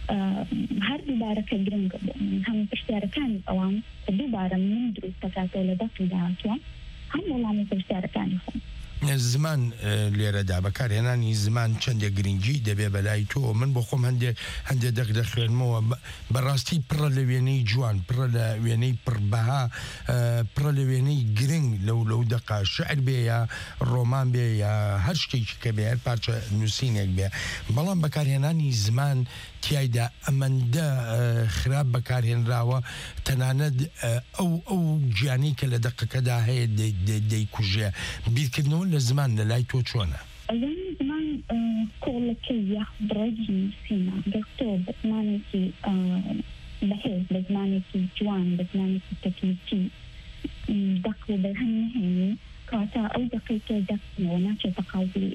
هەر دووبارەکە گرنگە بۆ من هەموو پرسیارەکانی ئەوان کە دووبارە من دروست دەکاتەوە لە دەقی داهاتووە هەم وەڵامی پرسیارەکانی خۆم زمان لێرەدا بەکارهێنانی زمان چەندێک گرنگی دەبێ بەلای تۆ من بۆ خۆم هەندێک دەق دەخوێنمەوە بەڕاستی پڕە لە وێنەی جوان پڕە لە وێنەی پڕبەها پڕە لە وێنەی گرنگ لەو دەقا شعر بێ یا ڕۆمان بێ یا هەر شتێکی کە بێ هەر پارچە نووسینێک بێ بەڵام بەکارهێنانی زمان تایدا ئەمەندە خراپ بەکارهێنراوە تەنانەت ئەو گیانی کە لە دەقەکەدا هەیە دەیکوژێ بیرکردنەوە لە زمان لە لای تۆ چۆنە؟ زمان کۆڵەکەی یاخود ڕێگی نووسینە دەستۆ بە زمانێکی بەهێز بە زمانێکی جوان بە زمانێکی تەکنیکی دەق و بەرهەم نهێنی کەواتە ئەو دەقەی تۆ دەقنەوە ناچێتە قاڵبی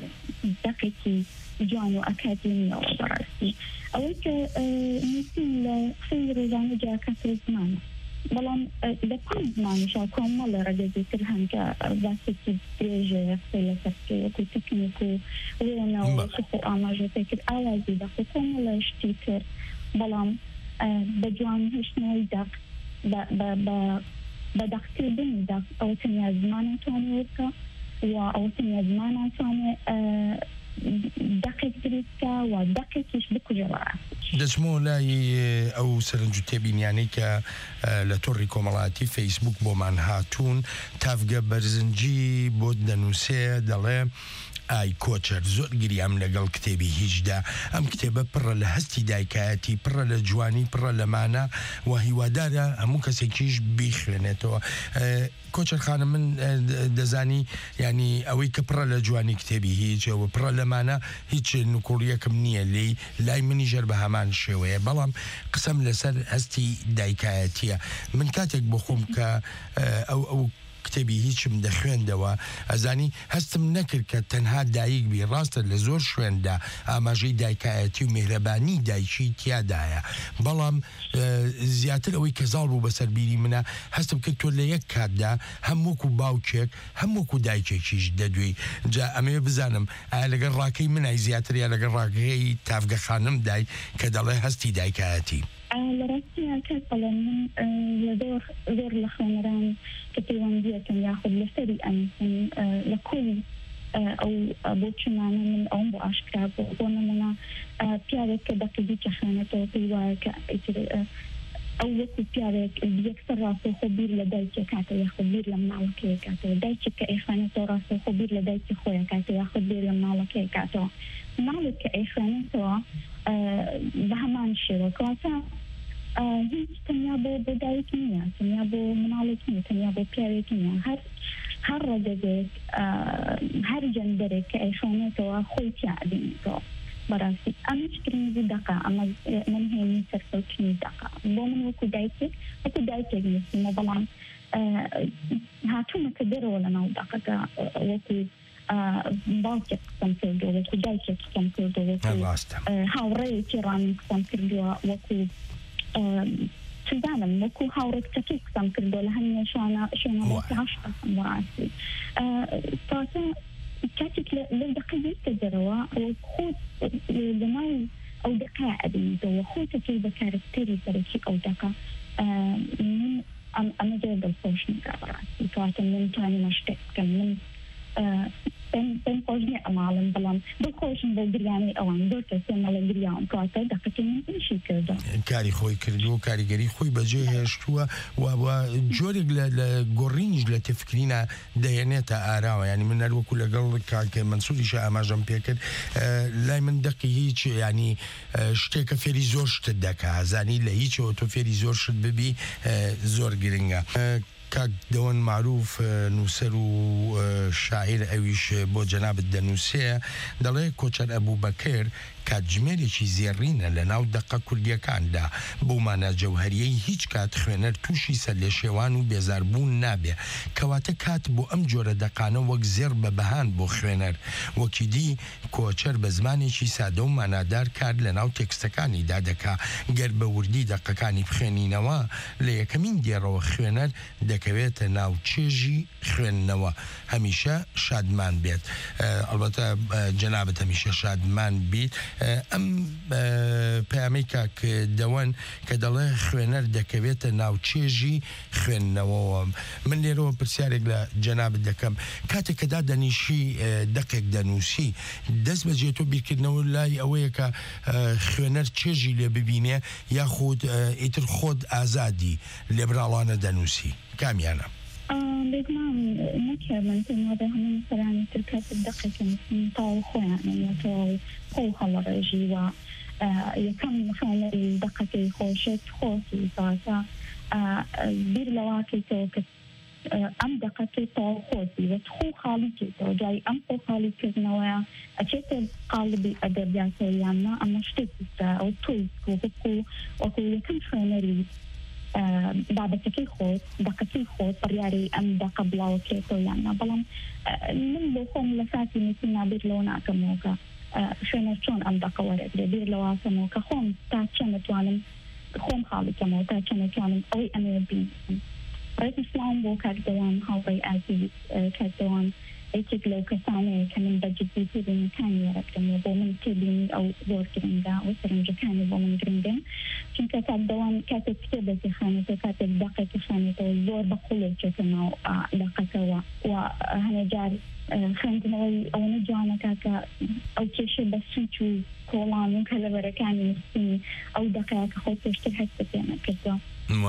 دەقێکی جوان و ئەکادیمیەوە بەڕاستی ئەوەی کە نووسین لە قسەی ڕۆژانە جاکاتە زمانە بەڵام لە پام زمانیشا کۆمەڵە ڕەگەزیتر هەنکە باسێکی درێژە قسەی لەسەر وەکو تەکنیک و وێنەوە سوق و ئاماژەکەی کرد ئاوازی دەق و کۆمەڵە شتی تر بەڵام بە جوان هێشتنەوەی دەق بە دەقکردنی دەق ئەوە تەنیا زمان ناتوانێت بکە و ئەوە تەنیا زمان ناتوانێت دەقێک دروستکە و دەقێکیش بکوژە دەچمەوە لای ئەو سەرنج و تێبینیانەی کە لە تۆڕی کۆمەڵاتی فەیسبوک بۆمان هاتوون تافگە بەرزنجی بۆ دەنووسێ دەڵێ ئای کۆچەر زۆر گریام لەگەڵ کتێبی هیچدا ئەم کتێبە پڕە لە هەستی دایکایەتی پڕە لە جوانی پڕە لە مانە و هیوادارە هەموو کەسێکیش بیخوێنێتەوە کۆچەر خانم من دەزانی ینی ئەوەی کە پڕە لە جوانی کتێبی هیچ ئەوە پڕە لەمانە هیچ نوکوڵیەکم نییە لای منی ژەر بە هەمان شێوەیە بەڵام قسەم لەسەر هەستی دایکایەتیە من کاتێک بۆ خۆم کە ئەو کتێبی هیچم دەخوێندەوە ئەزانی هەستم نەکرد کە تەنها دایک بی ڕاستە لە زۆر شوێندا ئاماژەی دایکایەتی و میهرەبانی دایکی تیادایە بەڵام زیاتر ئەوەی کە زاڵ بوو بەسەر بیری منە هەستم کرد تۆ لە یەک کاتدا هەم وەکو باوکێک هەم وەکو دایکێکیش دەدوێ جا ئەمێ بزانم ئایا لەگەڵ ڕاکەی منای زیاتر یا لەگەڵ ڕاکەی تافگە خانم دای کە دەڵێ هەستی دایکایەتی لە ڕاستی کەس بەڵێ من زۆر لە خوێنەران کە پەیوەندیەکەم یاخود لەسەری ئەنووسن لە کۆی ئەو بۆ چمانە من ئەوم بۆ ئاشکرا بۆ نمونە پیاوێک کە دەقیدی کە خوێنێتەوە پێی وایە کە ئەو وەکو پیاوێک یەکسەر ڕاستەوخۆ بیر لە دایکی کاتە یاخود بیر لە مناڵەکەی کاتەوە دایکی کە ئەیخوێنێتەوە ڕاستەوخۆ بیر لە دایکی خۆیان کاتە یاخود بیر لە مناڵەکەی کاتەوە مناڵێک کە ئەیخوێنێتەوە بە هەمان شێوە کەواتە هیچ تەنیا بۆ دایک نییە تەنیا بۆ مناڵێک نییە تەنیا بۆ پیاوێک نییە هەر ڕەگەزێک هەر جەندەرێک کە ئەیخوێنێتەوە خۆی تیاعبینێتەوە بەڕاستی ئەمەش گرنگی دەقا ئەمە من هێنی سەرکەوتنی دەقا بۆ من وەکو دایکێک نووسیمە بەڵام هاتوومەکە دەرەوە لە ناو دەقەکە وەکو باوکێک قسەم کردووە وەکو دایکێک قسەم کردووە وەکو هاوڕێیەکی ڕامین قسەم کردووە وەکو چدانم وەکو هاوڕێکچەکەی قسەم کردووە لە هەموو شوێنەوەکی عاشقم بەڕاستی کەواتە کاتێک لەو دەقەی بیستە دەرەوە خۆت لەناو ئەو دەقای ئەبینیتەوە خۆتەکەی بە کارکتەری سەرەکی ئەو دەقە من ئەمە زۆر دڵخۆش نکا بەڕاستی کەواتە من توانیمە شتێک بکەم من پێم خۆش نییە ئەماڵم بەڵام بخۆشم بۆ گریانی ئەوان زۆر کەسێ مەڵە گریان کاتە دەقەتی من ئیشی کردە کاری خۆی کردو کاریگەری خۆی بەجێ هێشتووە و جۆرێک لە گۆڕینیش لە تفکرینە دەهێنێتە ئاراوە ینی من هەروەکو لەگەڵ کاکە منسووریش ئاماژەم پێ کرد لای من دەقی هیچ ینی شتێکە فێری زۆر شتت دەکا زانی لە هیچەوە تۆ فێری زۆر شت ببی زۆر گرنگە کاک دەوەن معروف نووسەر و شاعیر ئەویش بۆ جەنابەت دەنووسێ دەڵێ کۆچەر ئەبوبەکر کاتژمێرێکی زێڕینە لە ناو دەقە کوردیەکاندا بۆمانە جەوهریەی هیچ کات خوێنەر تووشی سەر لێ شێوان و بێزاربوون نابێ کەواتە کات بۆ ئەم جۆرە دەقانە وەک زێر بە بەهان بۆ خوێنەر وەکی دی کۆچەر بە زمانێکی سادە و مانادار کار لە ناو تێکستەکانیدا دەکا گەر بە وردی دەقەکانی بخوێنینەوە لە یەکەمین دێڕەوە خوێنەر دەکەوێتە ناو چێژی خوێندنەوە هەمیشە شادمان بێت ئەڵبەتە جەنابەت هەمیشە شادمان بیت ئەم پەیامەی کاک دەوەن کە دەڵێ خوێنەر دەکەوێتە ناوچێژی خوێندنەوەوە من لێرەوە پرسیارێک لە جەنابەت دەکەم کاتێک کەدا دەنیشی دەقێک دەنووسی دەست بەجێ تۆ بیرکردنەوە لای ئەوەیە کە خوێنەر چێژی لێ ببینێ یاخود ئیتر خۆت ئازادی لێبراڵانە دەنووسی کامیانە بێگومان نەکرد من پێمادە هەموو سەرانی تر کەس دەقێکم تاو خۆیان تەواو خۆ هەڵەڕێژی و یەکەم خوێنەری دەقەکەی خۆشت خۆسی ساسە بیر لەواکەیتەوە کە ئەم دەقەکەی تەواو خۆسی وە خۆ خاڵی کێتەوە جای ئەم خۆ خاڵیکردنەوەیە ئەچێتە قالبی ئەدەبیاتەوەیاننا ئەمە شتێکیتە ئەو تۆی وەکو یەکەم خوێنەری بابەتەکەی خۆت دەقەکەی خۆت بڕیاری ئەم دەقە بڵاوکێتەوە یاننا بەڵام من بۆ خۆم لە ساتی نووسی نابێت لەوە ناکەمەوە خوێنەر چۆن ئەم دەقە وەرەگرێ بیر لەواسەمەوە کە خۆم تا چە نتوانم خۆم خاڵیکەمەوە تا چە نتوانم ئەوەی ئەمێ بینم ڕێتی سلام بۆ کاردەوان هاوڕێی ئازیز کاردەوان یەکێک لەو کەسانەیە کە من بەجددی تێبینەکانی وەرەگرم بۆ من تێبینی ئەو زۆر گرنگە و سەرنجەکانی بۆ من گرنگن چونکە کاردەوان کاتێک کتێبێکی خوێنێتەوە کاتێک دەقێکی خوێنێتەوە زۆر بەخوڵێکێتە ناو دەقەکەوە و هەنێ جار خوێندنەوەی ئەوەنە جوانەکە کە ئەو کێشە بە سوچ و کۆڵان و کەلەبەرەکانی نووسینی ئەو دەقەیە کە خۆی پێشتر هەست پێ نەکردەوە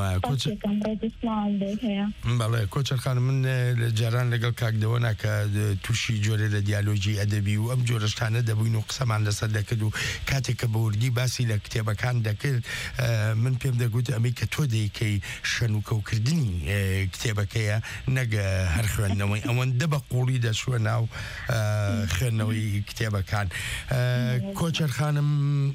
بەڵێ کۆچەرخانم من لە جاران لەگەڵ کاکدەوەنا کە تووشی جۆرە لە دیالۆجی ئەدەبی و ئەم جۆرەشتانە دەبووین و قسەمان لەسەر دەکرد و کاتێک کە بەوردی باسی لە کتێبەکان دەکرد من پێم دەگوت ئەمەی کە تۆ دەیکەی شوێن و کەوکردنی کتێبەکەیە نەگە هەر خوێندنەوەی ئەوەندە بە قوڵی دەشوە ناو خوێندنەوەی کتێبەکان کۆچەرخانم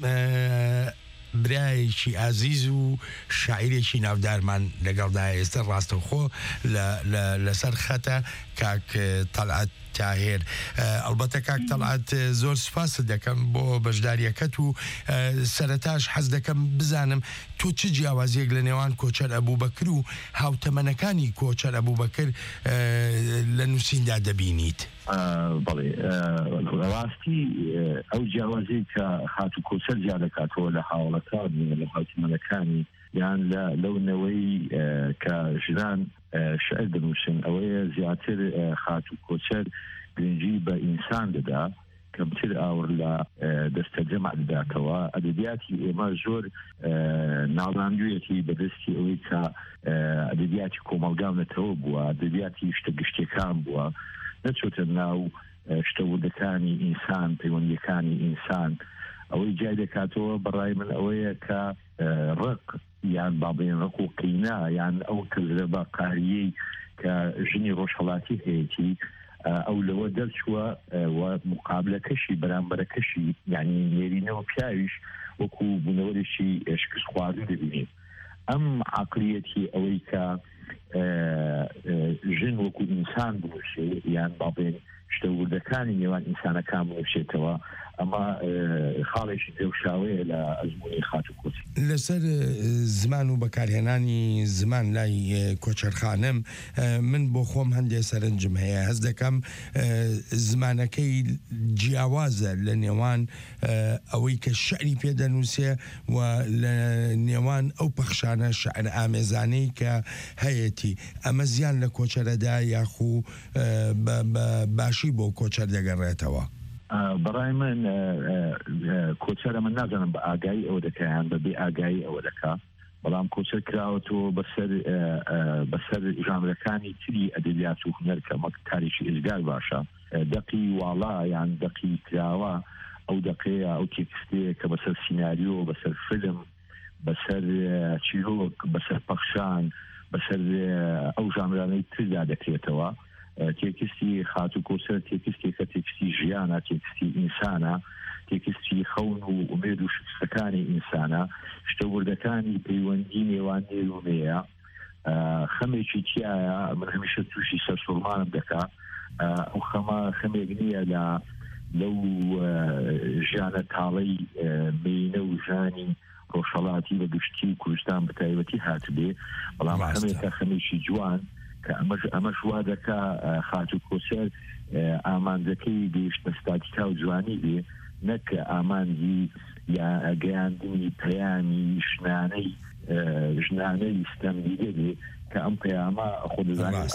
برایەکی ئازیز و شاعیرێکی ناودارمان لەگەڵدا ئێستا ڕاستەوخۆ لەسەر خەتە کاک تەڵعەت تاهێر ئەلبەتە کاک تەڵعەت زۆر سوپاست دەکەم بۆ بەشداریەکەت و سەرەتاش حەز دەکەم بزانم تۆ چ جیاوازیەک لە نێوان کۆچەر ئەبوبەکر و هاوتەمەنەکانی کۆچەر ئەبوبەکر لە نووسیندا دەبینیت بەڵێ ڕاستی ئەو جیاوازی کە هاتو کۆچەر جیا دەکاتەوە لە هاوڵەکان لە هاوتەمەنەکانی یان لەونەوەی کە ژنان شعر دەنووسن ئەوەیە زیاتر خاتو کۆچەر گرنگی بە ئینسان دەدا کەمتر ئاور لە دەستە جەمع دەداتەوە ئەدەبیاتی ئێمە زۆر ناڵاندوویەتی بەدەستی ئەوەی کە ئەدەبیاتی کۆمەڵگاونەتەوە بووە ئەدەبیاتی شتە گشتەکان بووە نەچۆتە ناو شتەوردەکانی ئینسان پەیوەندیەکانی ئینسان ئەوەی جای دەکاتەوە بەڕای من ئەوەیە کە ڕق یان باڵێن ڕق و قینا یان ئەو کەزرە بە قاریەی کە ژنی ڕۆژهەڵاتی هەیەی ئەو لەوە دەرچووە و مقابلەکەشی بەرامبەرەکەشی یعنی نێرینەوە پیاویش وەکو بوونەوەرێکی شکست خواردن دەبینێت ئەم عقلیەتی ئەوەی کە ژن وەکو ئینسان بنووسێ یان باڵێن شتەوردەکانی نێوان ئینسانەکان بنووسێتەوە ئەمە خاڵێکی پێوشاوەیە لە ئەزمموی خاتوکۆچی لەسەر زمان و بەکارهێنانی زمان لای کۆچەرخانم من بۆ خۆم هەندێک سەرنجم هەیە هەست دەکەم زمانەکەی جیاوازە لە نێوان ئەوەی کە شعری پێدەنووسێ و لە نێوان ئەو پەخشانە شعر ئامێزانەی کە هەیەی ئەمە زیان لە کۆچەرەدا یاخو باش چی بۆ کۆچەر دەگەڕێتەوە؟ بەڕای من کۆچەرە من نازانم بە ئاگایی ئەوە دەکەیان بە بێ ئاگایی ئەوە دەکا بەڵام کۆچەر کراوەتەوە بەسەر ژانرەکانی تری ئەدەبیات و هونەر کە تاریخی ئێزگار باشە دەقی واڵا یان دەقی کراوە ئەو دەقەیە ئەو تێکستەیە کە بەسەر سیناریۆ بەسەر فیلم بەسەر چیرۆک بەسەر پەخشان بەسەر ئەو ژانرانەی تردا دەکرێتەوە تێکستی خات و کۆسەر تێکستێکە تێکستی ژیانە تێکستی ئینسانە تێکستی خەون و ئومێد و شخصەکانی ئینسانە شتە وردەکانی پەیوەندی نێوان نێرومەیە خەمێکی تایە من هەمیشە تووشی سەرسوڵمانم دەکا ئەو خەمە خەمێک نییە لەو ژیانە تاڵەی مینە و ژانی ڕۆژهەڵاتی بە گشتی و کوردستان بەتایبەتی هاتبێ بەڵام خەمێکە خەمێکی جوان کە ئەمەش وا دەکا خات و کۆسەر ئامانجەکەی گەیشتە ستاتیکا و جوانی بێ نەک ئامانجی یا گەیاندنی پەیامی ژنانەی ستەمدیدە بێ کە ئەم پەیامە خۆ دەزانێت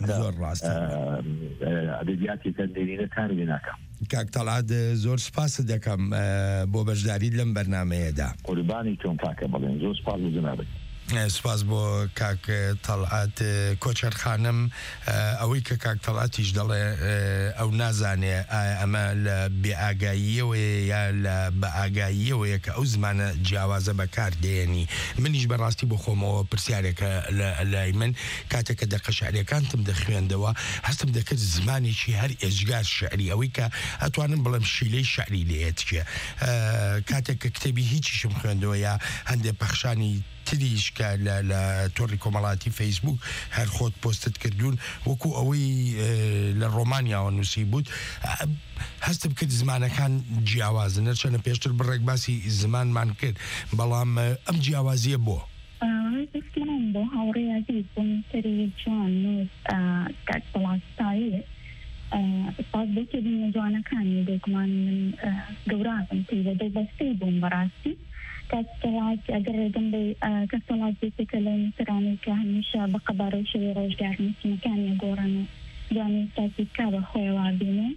ئەدەبیاتێکە دێرینەکان لێ ناکەم. کاک تەڵعات زۆر سپاس دەکەم بۆ بەشداریت لەم بەرنامەیەدا. قوربانی تۆم کاکە بەڵێن زۆر سپاس بۆ جەنابەت. سپاس بۆ کاک تەڵعات کۆچەر خانم ئەوەی کە کاک تەڵعاتیش دەڵێ ئەو نازانێ ئەمە لە بێئاگاییەوەیە یا لە بەئاگاییەوەیە کە ئەو زمانە جیاوازە بەکار دێنی منیش بەڕاستی بۆ خۆمەوە پرسیارێکە لای من کاتێککە دەقە شعریەکانتم دەخوێندەوە هەستم دەکرد زمانێکی هەر ئێجگار شعری ئەوەی کە ئەتوانم بڵم شیلەی شعری لێتکێ کاتێک کە کتێبی هیچیشم خوێندەوە یا هەندێک پەخشانی تریش کە لە تۆڕی کۆمەڵاتی فەیسبوک هەر خۆت پۆستت کردوون وەکو ئەوەی لە ڕۆمانیاوە نووسی بود هەستم کرد زمانەکان جیاوازن نەچەنە پێشتر بڕێک باسی زمانمان کرد بەڵام ئەم جیاوازیە بۆ بۆ هاوڕێیازی بۆنتری جوان نووس کاک تەڵعاتستایی ساز بکردین جوانەکانی دەگومان من گەوراکم پێوە دەبەستەی بووم بەڕاستی کەسەڵات ئەگەر دەمبێ کەسەڵات بێتێکە لە نووسرانی کە هەمیشە بە قەبارە و شەوی ڕۆژگار نووسینەکانی گۆڕن و دوانی ستاتیکا بە خۆیەوە بینێ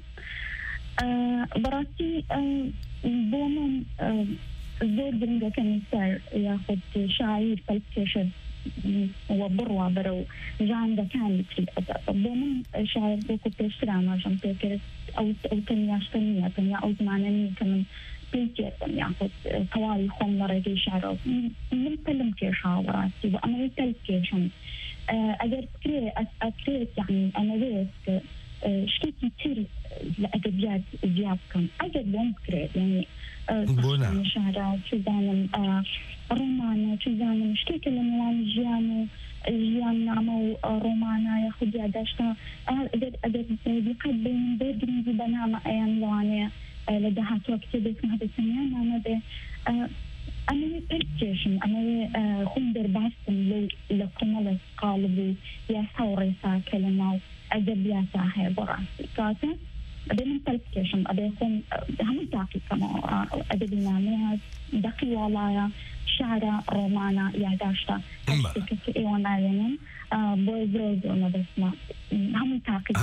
بەڕاستی بۆ من زۆر گرنگەکە نووسەر یاخود شاعیر پەلکێشە وە بڕوا بەرە و ژانرەکانی تری بۆ من شاعر بۆکو پێشتر ئاماژەم پێکرد ئەو تەنیاشتە نییە تەنیا ئەو زمانە نیە کە من پێکێتم یاخود تەواوی خۆم لە ڕێگەی شارەوە من پەلم کێشاوە بەڕاستی بۆ ئەمەی پەل کێشم ئەگەر ئەکرێت یعنی ئەمەوێت شتێکی تر لە ئەدەبیات زیاد بکەم ئەگەر بۆم بکرێت یعنی شارە چزانم ڕۆمانە چزانم شتێکە لە نێوان ژیان و ژیان نامە و ڕۆمانە یاخود یادداشتە ئەگەر دیقەت بین بەرگرنگی بەنامە ئەیان لەوانەیە لە داهاتوە کتێبێکم هەبێتەنیان نامەبێ ئەمەوێ پێکێشم ئەمەوێ خۆم دەرباستم لە کۆمەڵە قاڵب و یاسا و ڕێسا کە لە ناو ئەدەبیاتە هەیە بەڕاستی کاتە ئەبێ من پەلکێشم ئەبێ خۆم هەموو تاقیکەمەوە ئەدەبی نامەیە دەقی واڵایە شارە ڕۆمانە یادداشتە ئێوە ناوێنن بۆ زۆر زۆر مەبەستمە هەموو تاقیک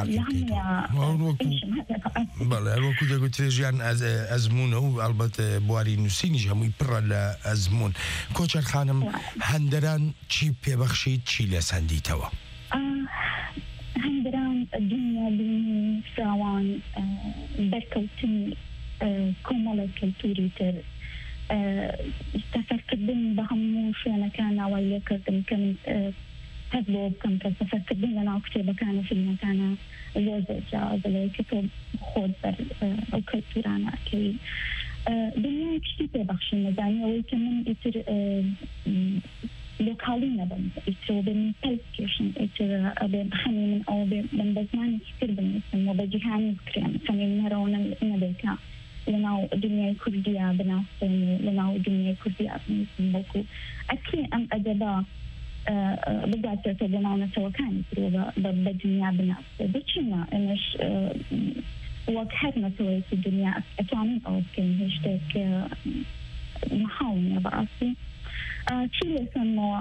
بەڵێ وەکو دەگوترێ ژیان ئەزمونە و ئەلبەتە بواری نووسینیش هەمووی پڕە لە ئەزمون کۆچەر خانم هەندەران چی پێبەخشیت چی لە سەندیتەوە هەندران دنیا بینی فراوان بەرکەوتنی کۆمەڵە کەلتوری تر سەفەرکردن بە هەموو شوێنەکان ناوای لێکردن کە هەز بۆ بکەم کە سەفەرکردن لە ناو کتێبەکانە فیلمەکانە زۆر زۆر جیاوازە لەوەی کە تۆ خۆت بەر ئەو کەلتورانەکەی دنیای کشتی پێبەخشی نەزانی ئەوەی کە من ئیتر لۆکاڵی نەبم ئیترەوە بێ من پەلکێشم ئیتر ئەبێ خەمی من ئەوە بێ من بە زمانێکی تر بنووسم و بە جیهانی بکرێن خەمی من هەرەوە نەبێتە لەناو دنیای کوردیا بناسم لەناو دنیای کوردیا بنووسم بۆکو ئەکرێ ئەم ئەدەبا بگاتێتە بۆ ناونەتەوەکانی ترەوە بە دنیا بناسێ بچینە ئەمەش وەک هەر نەتەوەیەکی دنیا ئەتوانین ئەوە بکەین هێشتێک محاڵ نیە بەڕاستی چی لێسەنەوە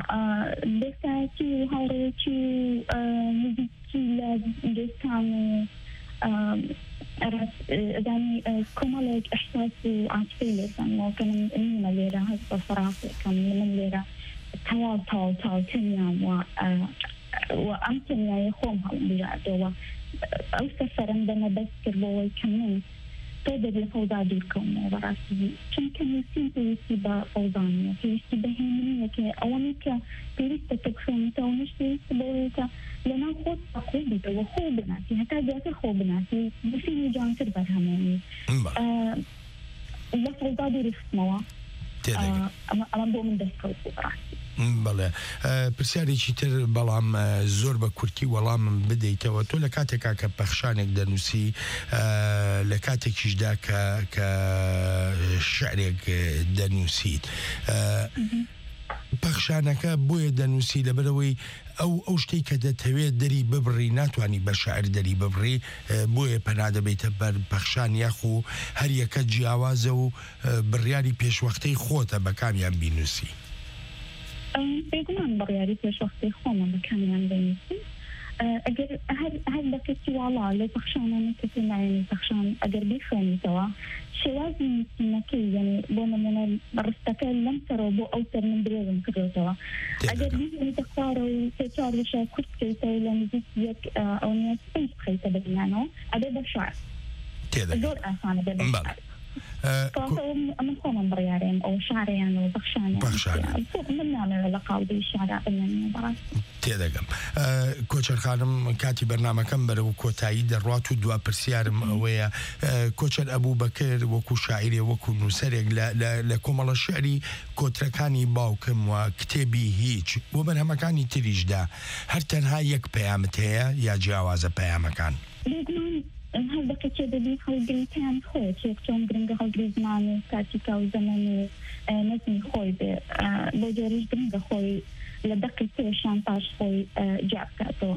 دەستایەتی و هاوڕێیەکی نزیکی لە دۆستان و يعني كمالك إحساس وعاطفي لسان وكان من الليرة هذا صراحة كان من الليرة تال تنيام وأمتن يا يخومها بجد أو سفر عندما بذكر بوي كمان تقدر لفوضى دوركم وراسي كم كان يسين تيسي بفوضانية تيسي بهيمنية كأوانيك تيسي تكفون تونش تيسي بويتا لنا خود خوبته وخوبناتي حتى جات خوبناتي بسيني جان تربر هموني لفوضى دوري فتموا أما بو من دستكو وراسي بەڵێ پرسیارێکی تر بەڵام زۆر بە کورتی وەڵامم بدەیتەوە تۆ لە کاتێکا کە پەخشانێک دەنووسی لە کاتێکیشدا کە شعرێک دەنووسیت پەخشانەکە بۆیە دەنووسی لەبەرەوەی ئەو شتێک کە دەتەوێت دەری ببڕی ناتوانانی بە شاعر دەری ببڕی بۆیە پەنادەبێتە بەر پەخشان یاخو هەر یەکە جیاوازە و بڕیاری پێشوەختەی خۆتە بە کامیان بینووسی بيقولون برياري في شخص يخوم مكان بينسي أجر هل بكتي والله لو تخشان أنا كتير معي تخشان أجر بيفهم سوا شوازي مكي يعني بونا من برستكال لم ترى بو أوتر من بريهم كده سوا أجر بيجي تختاروا تجار وشا كرت كيسة لما جيت يك أو ناس بيت خيسة بدنانو أبي بشعر زور أصلا أبي بشعر من خومن بريارين أو شعرين وبخشانين فوق من نعمل لقاودي الشعراء بلني براس تێدەگەم کۆچەر خانم کاتی بەرنامەکەم بەرەو کۆتایی دەڕات و دوا پرسیارم ئەوەیە کۆچەر ئەبوو بەکر وەکو شاعیرێ وەکو نووسەرێک لە کۆمەڵە شعری کۆترەکانی باوکم و کتێبی هیچ بۆ بەرهەمەکانی تریشدا هەر تەنها یەک پەیامت هەیە یا جیاوازە پەیامەکان هل بكتشي بدي خلقي كان خوي شون برنجا خلقي زماني كاتيكا وزماني نزمي خوي بجوريش برنجا خوي لدقي شانتاج خوي جاب كاتو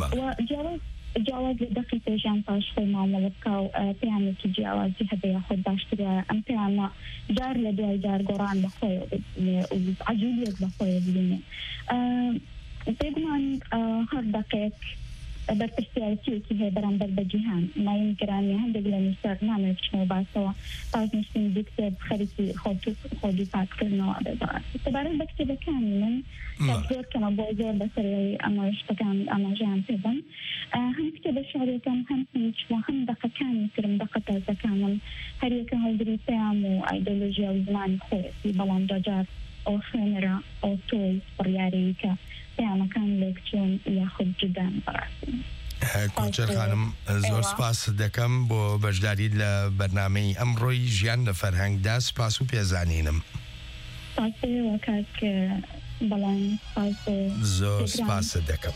وجواز لدقي شانتاج خوي معاملة كاو بيعني كي جواز هذا ياخد باشتري أم بيعنا جار لدي جار قران بخوي وعجولية بخوي بديني بيقمان هر دقيق برپرسیارەتی هەیە بەرامبەر بە جیهان مایم گرانی هەندێک لە نووسەر نامێت بچمەوە باسەوە پاش نووسین دوو کتێب خەریکی خۆدی پاکردنەوە بێت سەبارەت بە کتێبەکانی من زۆر کەمە بۆ زۆر بەسەر ئەمە شتەکان ئاماژەیان پێدەن هەم کتێبە شعرەکەم هەم هیچ و هەم دەقەکانی ترم دەقە تازەکانم هەر یەکە هەڵگری پێیان و ئایدۆلۆژیا و زمانی خۆیەتی بەڵام جاجار ئەو خوێنەرە ئەو تۆی بڕیارەیە کە پەیامەکان لێکچوون یاخود جدان بەڕاستی کۆچەر خانم زۆر سپاس دەکەم بۆ بەشداری لە بەرنامەی ئەمڕۆی ژیان لە فەرهەنگدا سپاس و پێزانینم سپاسەوە کاک بەڵام زۆر سپاس دەکەم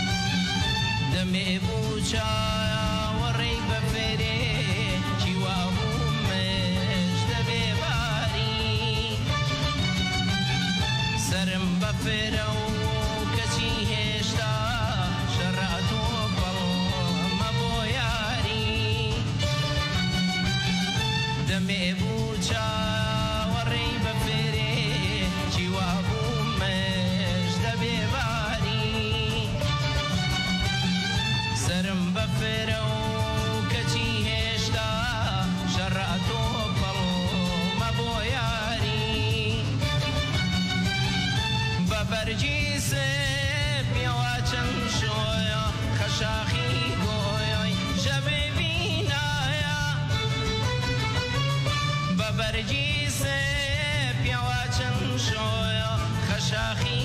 me bucha warre bafere chiwa بەفێرە و کەچی هێشتا شەڕات و بەڵمە بۆ یاری دەمێ بوو چاوەڕێی بەفێرێ چیوا بوو مەژدە بێباری سرم بەفێرە و کەچی هێشتا شەڕات و بەڵمە بۆ یاری بەبەرجی سێپیەوە چەند شۆیە خەشاخی گۆیۆی ژەبێ بینایە بەبەرجی سێپیەوە چەند شۆیە خەشاخی